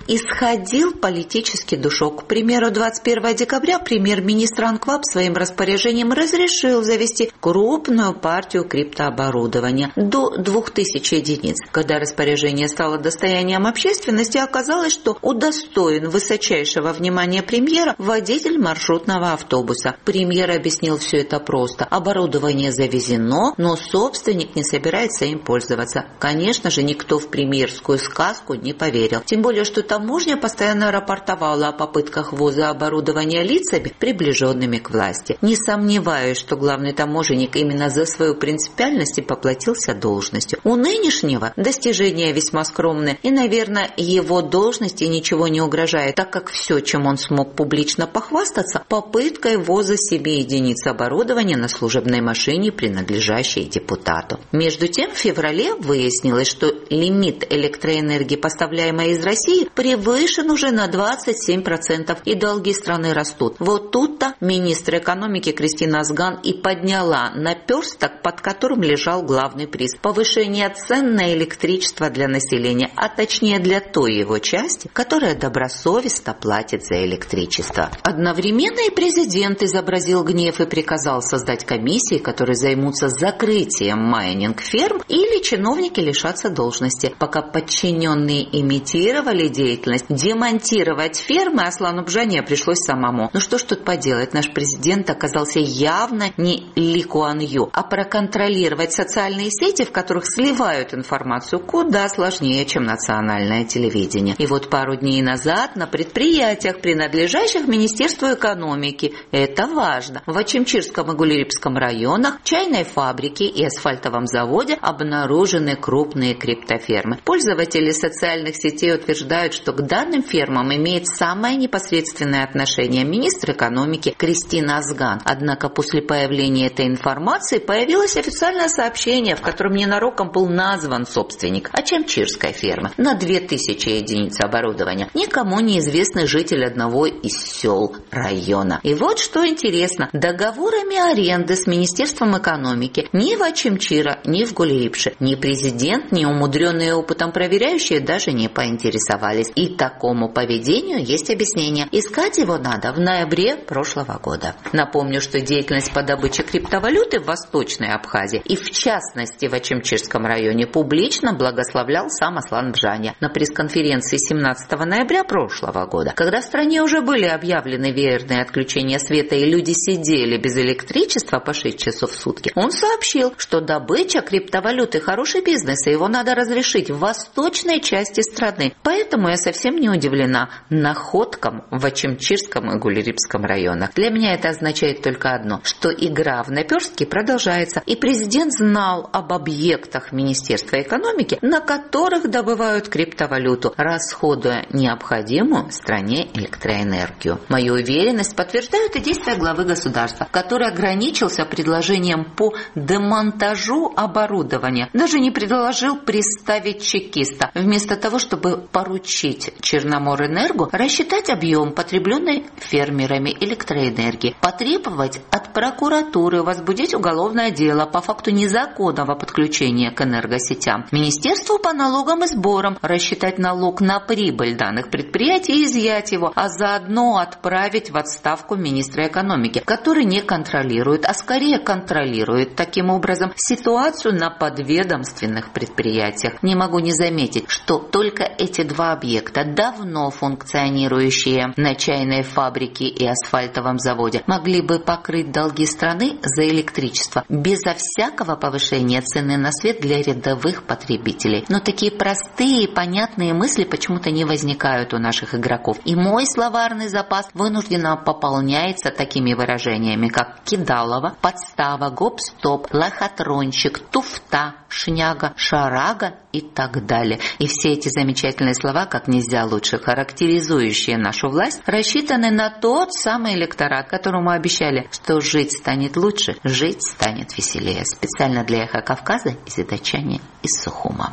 проходил политический душок. К примеру, двадцать первого декабря премьер-министр Анкваб своим распоряжением разрешил завести крупную партию криптооборудования до двух тысяч единиц. Когда распоряжение стало достоянием общественности, оказалось, что удостоен высочайшего внимания премьера водитель маршрутного автобуса. Премьер объяснил все это просто. Оборудование завезено, но собственник не собирается им пользоваться. Конечно же, никто в премьерскую сказку не поверил. Тем более, что таможня постоянно рапортовала о попытках ввоза оборудования лицами, приближенными к власти. Не сомневаюсь, что главный таможенник именно за свою принципиальность и поплатился должностью. У нынешнего достижения весьма скромные, и, наверное, его должности ничего не угрожает, так как все, чем он смог публично похвастаться, попыткой ввоза семи единиц оборудования на служебной машине, принадлежащей депутату. Между тем, в феврале выяснилось, что лимит электроэнергии, поставляемой из России, превышен уже на двадцать семь процентов, и долги страны растут. Вот тут-то министр экономики Кристина Азган и подняла наперсток, под которым лежал главный приз – повышение цен на электричество для населения, а точнее для той его части, которая добросовестно платит за электричество. Одновременно и президент изобразил гнев и приказал создать комиссии, которые займутся закрытием майнинг-ферм, или чиновники лишатся должности. Пока подчиненные имитировали деятельность, демонтировать фермы Аслану Бжане пришлось самому. Ну что ж тут поделать, наш президент оказался явно не Ли Куан Ю, а проконтролировать социальные сети, в которых сливают информацию, куда сложнее, чем национальное телевидение. И вот пару дней назад на предприятиях, принадлежащих Министерству экономики, это важно, в Ачимчирском и Гулерипском районах, чайной фабрике и асфальтовом заводе обнаружены крупные криптофермы. Пользователи социальных сетей утверждают, что к данным фермам имеет самое непосредственное отношение министр экономики Кристина Азган. Однако после появления этой информации появилось официальное сообщение, в котором ненароком был назван собственник Ачимчирской фермы на две тысячи единиц оборудования. Никому неизвестный житель одного из сел района. И вот что интересно, договорами аренды с Министерством экономики ни в Ачимчира, ни в Гулерипше ни президент, ни умудренные опытом проверяющие даже не поинтересовались. И такому поведению есть объяснение. Искать его надо в ноябре прошлого года. Напомню, что деятельность по добыче криптовалюты в Восточной Абхазии и в частности в Ачимчирском районе публично благословлял сам Аслан Бжане на пресс-конференции семнадцатого ноября прошлого года. Когда в стране уже были объявлены веерные отключения света и люди сидели без электричества по шесть часов в сутки, он сообщил, что добыча криптовалюты хороший бизнес, и его надо разрешить в восточной части страны. Поэтому я совсем не удивлена находкам в Ачимчирском и Гулерипском районах. Для меня это означает только одно, что игра в наперстки продолжается, и президент знал об объектах Министерства экономики, на которых добывают криптовалюту, расходуя необходимую стране электроэнергию. Мою уверенность подтверждают и действия главы государства, который ограничился предложением по демонтажу оборудования, даже не предложил приставить чекиста, вместо того, чтобы поручить Черноморэнерго рассчитать объем потребленной фермерами электроэнергии, потребовать от прокуратуры возбудить уголовное дело по факту незаконного подключения к энергосетям, министерству по налогам и сборам рассчитать налог на прибыль данных предприятий и изъять его, а заодно отправить в отставку министра экономики, который не контролирует, а скорее контролирует таким образом ситуацию на подведомственных предприятиях. Не могу не заметить, что только эти два объекта, давно функционирующие на чайной фабрике и асфальтовом заводе, могли бы покрыть долги страны за электричество безо всякого повышения цены на свет для рядовых потребителей. Но такие простые и понятные мысли почему-то не возникают у наших игроков. И мой словарный запас вынужденно пополняется такими выражениями, как кидалово, подстава, гоп-стоп, лохотронщик, туфта, шняга, шарага и так далее. И все эти замечательные слова, как нельзя лучше характеризующие нашу власть, рассчитаны на тот самый электорат, которому обещали, что жить станет лучше, жить станет веселее. Специально для Эхо Кавказа из Задачани из Сухума.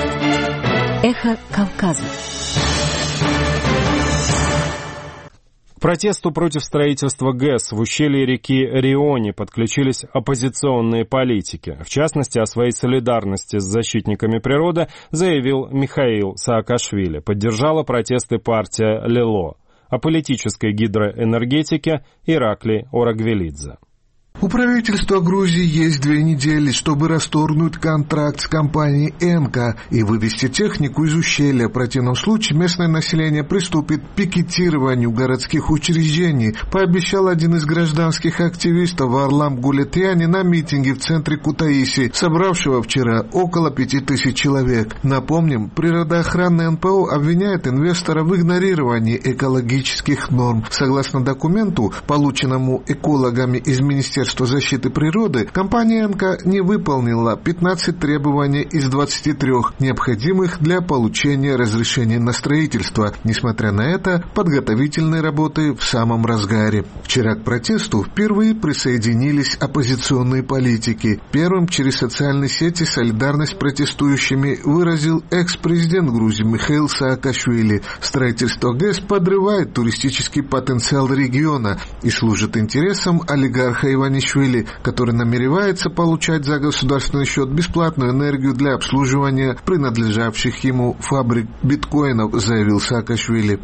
Эхо Кавказа. К протесту против строительства ГЭС в ущелье реки Риони подключились оппозиционные политики. В частности, о своей солидарности с защитниками природы заявил Михаил Саакашвили. Поддержала протесты партия Лело. О политической гидроэнергетике Ираклий Орагвелидзе. У правительства Грузии есть две недели, чтобы расторгнуть контракт с компанией «Энка» и вывести технику из ущелья. В противном случае местное население приступит к пикетированию городских учреждений, пообещал один из гражданских активистов Варлам Гулетьяни на митинге в центре Кутаиси, собравшего вчера около пяти тысяч человек. Напомним, природоохранное эн пэ о обвиняет инвестора в игнорировании экологических норм. Согласно документу, полученному экологами из Министерства защиты природы, компания «Энка» не выполнила пятнадцать требований из двадцати трёх, необходимых для получения разрешения на строительство. Несмотря на это, подготовительные работы в самом разгаре. Вчера к протесту впервые присоединились оппозиционные политики. Первым через социальные сети солидарность с протестующими выразил экс-президент Грузии Михаил Саакашвили. Строительство ГЭС подрывает туристический потенциал региона и служит интересам олигарха Иванишвили, который намеревается получать за государственный счет бесплатную энергию для обслуживания принадлежавших ему фабрик биткоинов, заявил Саакашвили.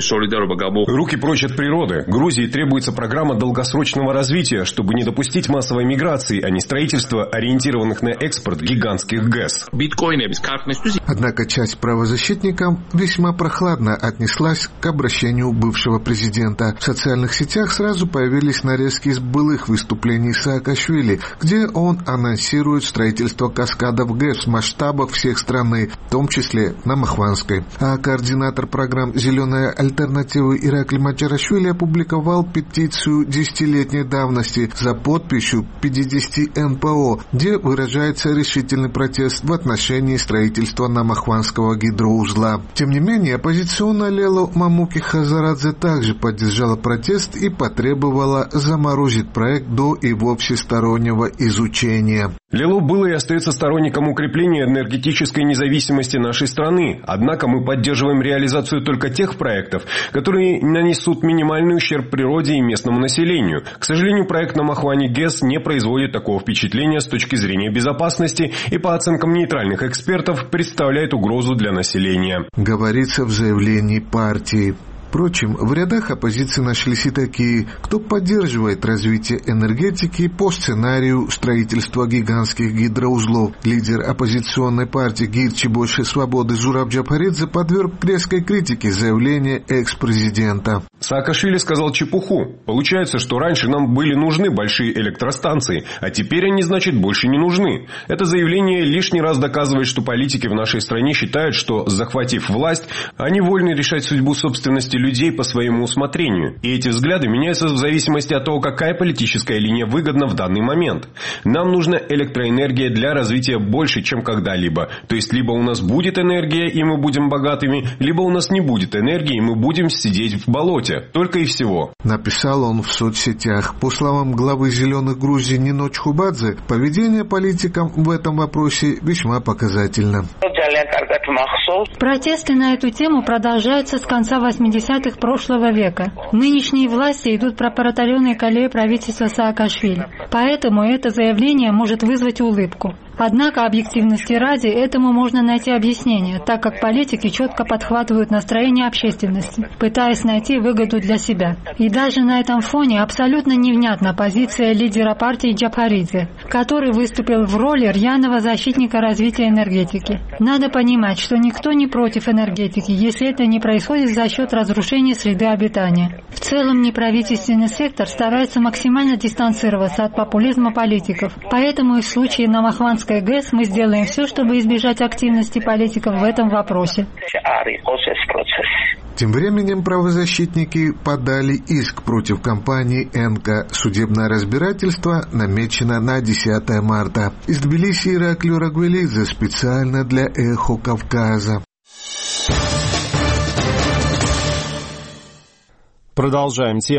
Руки прочь от природы. Грузии требуется программа долгосрочного развития, чтобы не допустить массовой миграции, а не строительства, ориентированных на экспорт гигантских ГЭС. Однако часть правозащитников весьма прохладно отнеслась к обращению бывшего президента. В социальных сетях сразу появились нарезки из былых выступлений Саакашвили, где он анонсирует строительство каскадов ГЭС в масштабах всех страны, в том числе на Махванской. А координатор программ «Зеленая альтернатива» Ираклий Маджарашвили опубликовал петицию десятилетней давности за подписью пятидесяти эн пэ о, где выражается решительный протест в отношении строительства Намахванского гидроузла. Тем не менее, оппозиционная Лело Мамуки Хазарадзе также поддержала протест и потребовала заморозить проект до его всестороннего изучения. Лело было и остается сторонником укрепления энергетической независимости нашей страны. Однако мы поддерживаем реализацию только тех проектов, которые нанесут минимальный ущерб природе и местному населению. К сожалению, проект на Махване ГЭС не производит такого впечатления с точки зрения безопасности и, по оценкам нейтральных экспертов, представляет угрозу для населения. Говорится в заявлении партии. Впрочем, в рядах оппозиции нашлись и такие, кто поддерживает развитие энергетики по сценарию строительства гигантских гидроузлов. Лидер оппозиционной партии «Гирчи Больше свободы» Зураб Джапаридзе подверг резкой критике заявления экс-президента. Саакашвили сказал чепуху. Получается, что раньше нам были нужны большие электростанции, а теперь они, значит, больше не нужны. Это заявление лишний раз доказывает, что политики в нашей стране считают, что, захватив власть, они вольны решать судьбу собственности людей по своему усмотрению. И эти взгляды меняются в зависимости от того, какая политическая линия выгодна в данный момент. Нам нужна электроэнергия для развития больше, чем когда-либо. То есть, либо у нас будет энергия, и мы будем богатыми, либо у нас не будет энергии, и мы будем сидеть в болоте. Только и всего. Написал он в соцсетях. По словам главы «Зеленых» Грузии Нино Чхубадзе, поведение политиков в этом вопросе весьма показательно. Протесты на эту тему продолжаются с конца восьмидесятых прошлого века. Нынешние власти идут по проталенной колее правительства Саакашвили. Поэтому это заявление может вызвать улыбку. Однако, объективности ради, этому можно найти объяснение, так как политики четко подхватывают настроение общественности, пытаясь найти выгоду для себя. И даже на этом фоне абсолютно невнятна позиция лидера партии Джапаридзе, который выступил в роли рьяного защитника развития энергетики. Надо понимать, что никто не против энергетики, если это не происходит за счет разрушения среды обитания. В целом, неправительственный сектор старается максимально дистанцироваться от популизма политиков. Поэтому и в случае на Махванской ГЭС мы сделаем все, чтобы избежать активности политиков в этом вопросе. Тем временем правозащитники подали иск против компании «Энка». Судебное разбирательство намечено на десятое марта. Из Тбилиси Ираклий Орагвелидзе специально для «Эхо Кавказа». Продолжаем тему.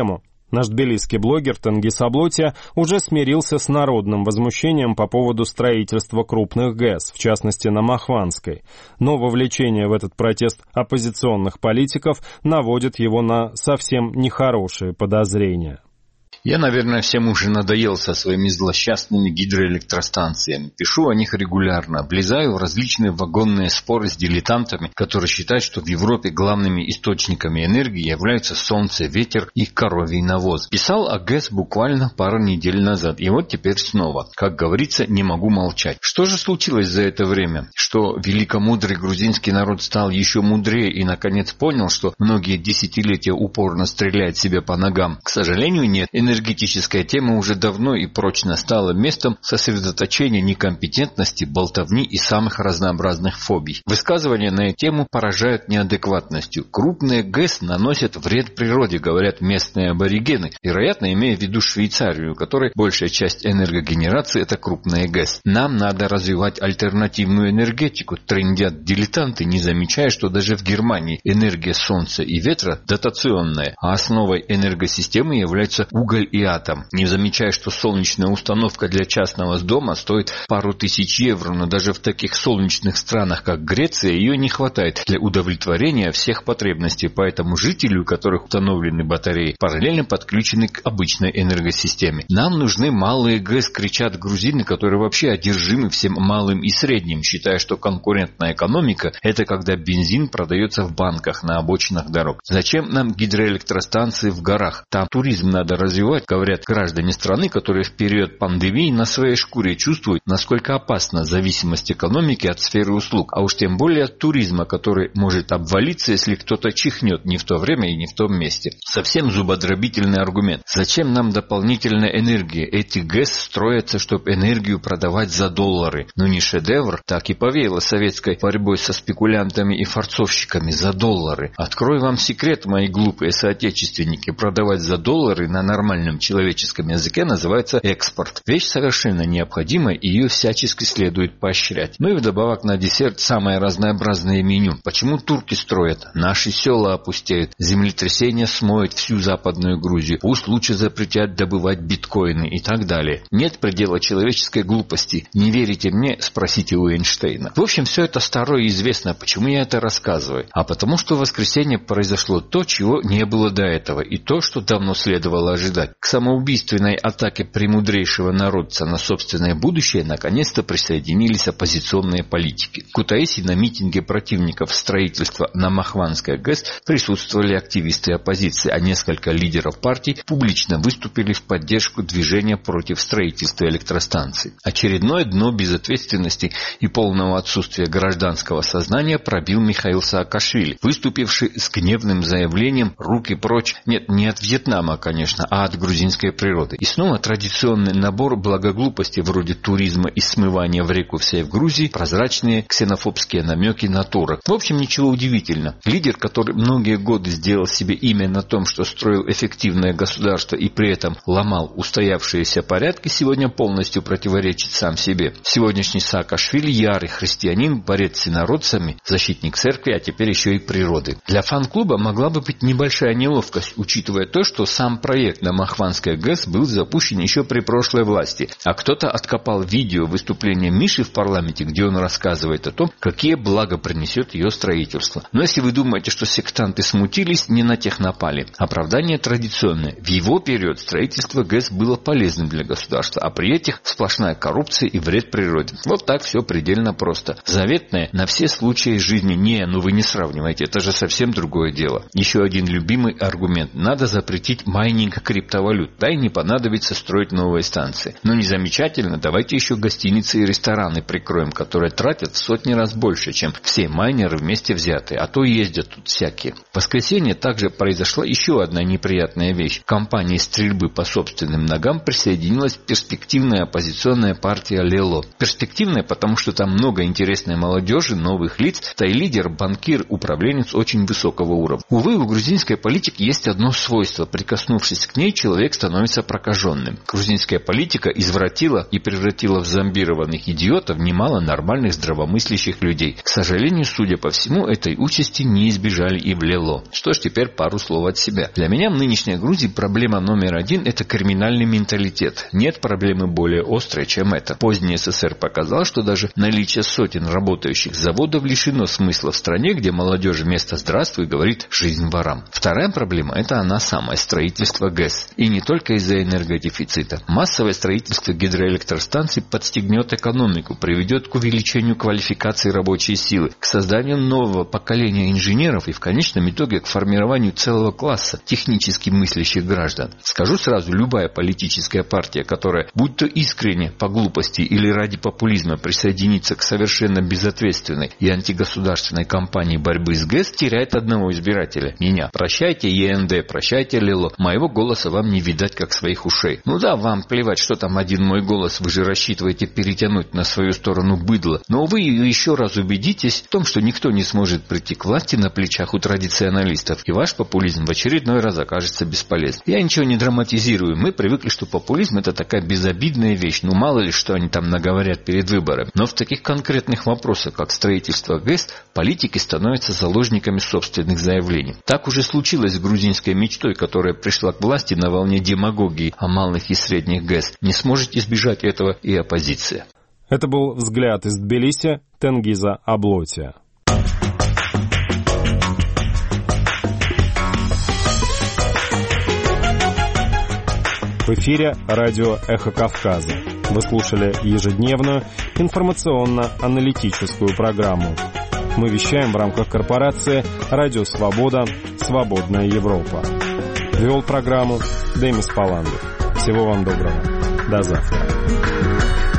Наш тбилисский блогер Тенгиз Аблотия уже смирился с народным возмущением по поводу строительства крупных ГЭС, в частности на Махванской. Но вовлечение в этот протест оппозиционных политиков наводит его на совсем нехорошие подозрения. Я, наверное, всем уже надоел со своими злосчастными гидроэлектростанциями. Пишу о них регулярно, влезаю в различные вагонные споры с дилетантами, которые считают, что в Европе главными источниками энергии являются солнце, ветер и коровий навоз. Писал о ГЭС буквально пару недель назад, и вот теперь снова. Как говорится, не могу молчать. Что же случилось за это время? Что великомудрый грузинский народ стал еще мудрее и, наконец, понял, что многие десятилетия упорно стреляет себе по ногам? К сожалению, нет. Энергетическая тема уже давно и прочно стала местом сосредоточения некомпетентности, болтовни и самых разнообразных фобий. Высказывания на эту тему поражают неадекватностью. Крупные ГЭС наносят вред природе, говорят местные аборигены, вероятно, имея в виду Швейцарию, у которой большая часть энергогенерации – это крупные ГЭС. Нам надо развивать альтернативную энергетику, трындят дилетанты, не замечая, что даже в Германии энергия солнца и ветра дотационная, а основой энергосистемы является уголь и атом, не замечая, что солнечная установка для частного дома стоит пару тысяч евро, но даже в таких солнечных странах, как Греция, ее не хватает для удовлетворения всех потребностей, поэтому жители, у которых установлены батареи, параллельно подключены к обычной энергосистеме. Нам нужны малые ГЭС, кричат грузины, которые вообще одержимы всем малым и средним, считая, что конкурентная экономика – это когда бензин продается в банках на обочинах дорог. Зачем нам гидроэлектростанции в горах? Там туризм надо развивать, говорят граждане страны, которые в период пандемии на своей шкуре чувствуют, насколько опасна зависимость экономики от сферы услуг, а уж тем более от туризма, который может обвалиться, если кто-то чихнет не в то время и не в том месте. Совсем зубодробительный аргумент. Зачем нам дополнительная энергия? Эти ГЭС строятся, чтобы энергию продавать за доллары. Ну не шедевр, так и повеяло советской борьбой со спекулянтами и форцовщиками за доллары. Открою вам секрет, мои глупые соотечественники, продавать за доллары на нормальном человеческом языке называется экспорт. Вещь совершенно необходимая, и ее всячески следует поощрять. Ну и вдобавок на десерт самое разнообразное меню. Почему турки строят? Наши села опустеют. Землетрясение смоет всю Западную Грузию. Пусть лучше запретят добывать биткоины и так далее. Нет предела человеческой глупости. Не верите мне? Спросите у Эйнштейна. В общем, все это старое и известно. Почему я это рассказываю? А потому что в воскресенье произошло то, чего не было до этого, и то, что давно следовало ожидать. К самоубийственной атаке премудрейшего народца на собственное будущее наконец-то присоединились оппозиционные политики. В Кутаиси на митинге противников строительства на Махванской ГЭС присутствовали активисты оппозиции, а несколько лидеров партий публично выступили в поддержку движения против строительства электростанций. Очередное дно безответственности и полного отсутствия гражданского сознания пробил Михаил Саакашвили, выступивший с гневным заявлением «руки прочь», нет, не от Вьетнама, конечно, а от грузинской природы. И снова традиционный набор благоглупости вроде туризма и смывания в реку всей в Грузии, прозрачные ксенофобские намеки на турок. В общем, ничего удивительного. Лидер, который многие годы сделал себе имя на том, что строил эффективное государство и при этом ломал устоявшиеся порядки, сегодня полностью противоречит сам себе. Сегодняшний Саакашвили ярый христианин, борец с инородцами, защитник церкви, а теперь еще и природы. Для фан-клуба могла бы быть небольшая неловкость, учитывая то, что сам проект на Махванской ГЭС был запущен еще при прошлой власти, а кто-то откопал видео выступления Миши в парламенте, где он рассказывает о том, какие блага принесет ее строительство. Но если вы думаете, что сектанты смутились, не на тех напали. Оправдание традиционное. В его период строительство ГЭС было полезным для государства, а при этих сплошная коррупция и вред природе. Вот так все предельно просто. Заветное на все случаи жизни. Не, ну вы не сравнивайте, это же совсем другое дело. Еще один любимый аргумент. Надо запретить майнинг криптовалют. Да и не понадобится строить новые станции. Но не замечательно, давайте еще гостиницы и рестораны прикроем, которые тратят в сотни раз больше, чем все майнеры вместе взятые. А то ездят тут всякие. В воскресенье также произошла еще одна неприятная вещь. К компании стрельбы по собственным ногам присоединилась перспективная оппозиционная партия Лело. Перспективная, потому что там много интересной молодежи, новых лиц, да и лидер, банкир, управленец очень высокого уровня. Увы, у грузинской политики есть одно свойство. Прикоснувшись к ней, человек становится прокаженным. Грузинская политика извратила и превратила в зомбированных идиотов немало нормальных здравомыслящих людей. К сожалению, судя по всему, этой участи не избежали и в Лело. Что ж, теперь пару слов от себя. Для меня в нынешней Грузии проблема номер один – это криминальный менталитет. Нет проблемы более острой, чем это. Поздний СССР показал, что даже наличие сотен работающих заводов лишено смысла в стране, где молодежь вместо «здравствуй» говорит «жизнь ворам». Вторая проблема – это она самая – строительство ГЭС. И не только из-за энергодефицита. Массовое строительство гидроэлектростанций подстегнет экономику, приведет к увеличению квалификации рабочей силы, к созданию нового поколения инженеров и в конечном итоге к формированию целого класса технически мыслящих граждан. Скажу сразу, любая политическая партия, которая, будь то искренне, по глупости или ради популизма присоединится к совершенно безответственной и антигосударственной кампании борьбы с ГЭС, теряет одного избирателя – меня. Прощайте ЕНД, прощайте Лело, моего голоса вам не видать как своих ушей. Ну да, вам плевать, что там один мой голос, вы же рассчитываете перетянуть на свою сторону быдло. Но вы еще раз убедитесь в том, что никто не сможет прийти к власти на плечах у традиционалистов, и ваш популизм в очередной раз окажется бесполезным. Я ничего не драматизирую, мы привыкли, что популизм это такая безобидная вещь, ну мало ли что они там наговорят перед выборами. Но в таких конкретных вопросах, как строительство ГЭС, политики становятся заложниками собственных заявлений. Так уже случилось с грузинской мечтой, которая пришла к власти на волне демагогии о малых и средних ГЭС. Не сможет избежать этого и оппозиция. Это был «Взгляд из Тбилиси» Тенгиза Аблотия. В эфире радио «Эхо Кавказа». Вы слушали ежедневную информационно-аналитическую программу. Мы вещаем в рамках корпорации «Радио Свобода. Свободная Европа». Вел программу Демис Паландов. Всего вам доброго. До завтра.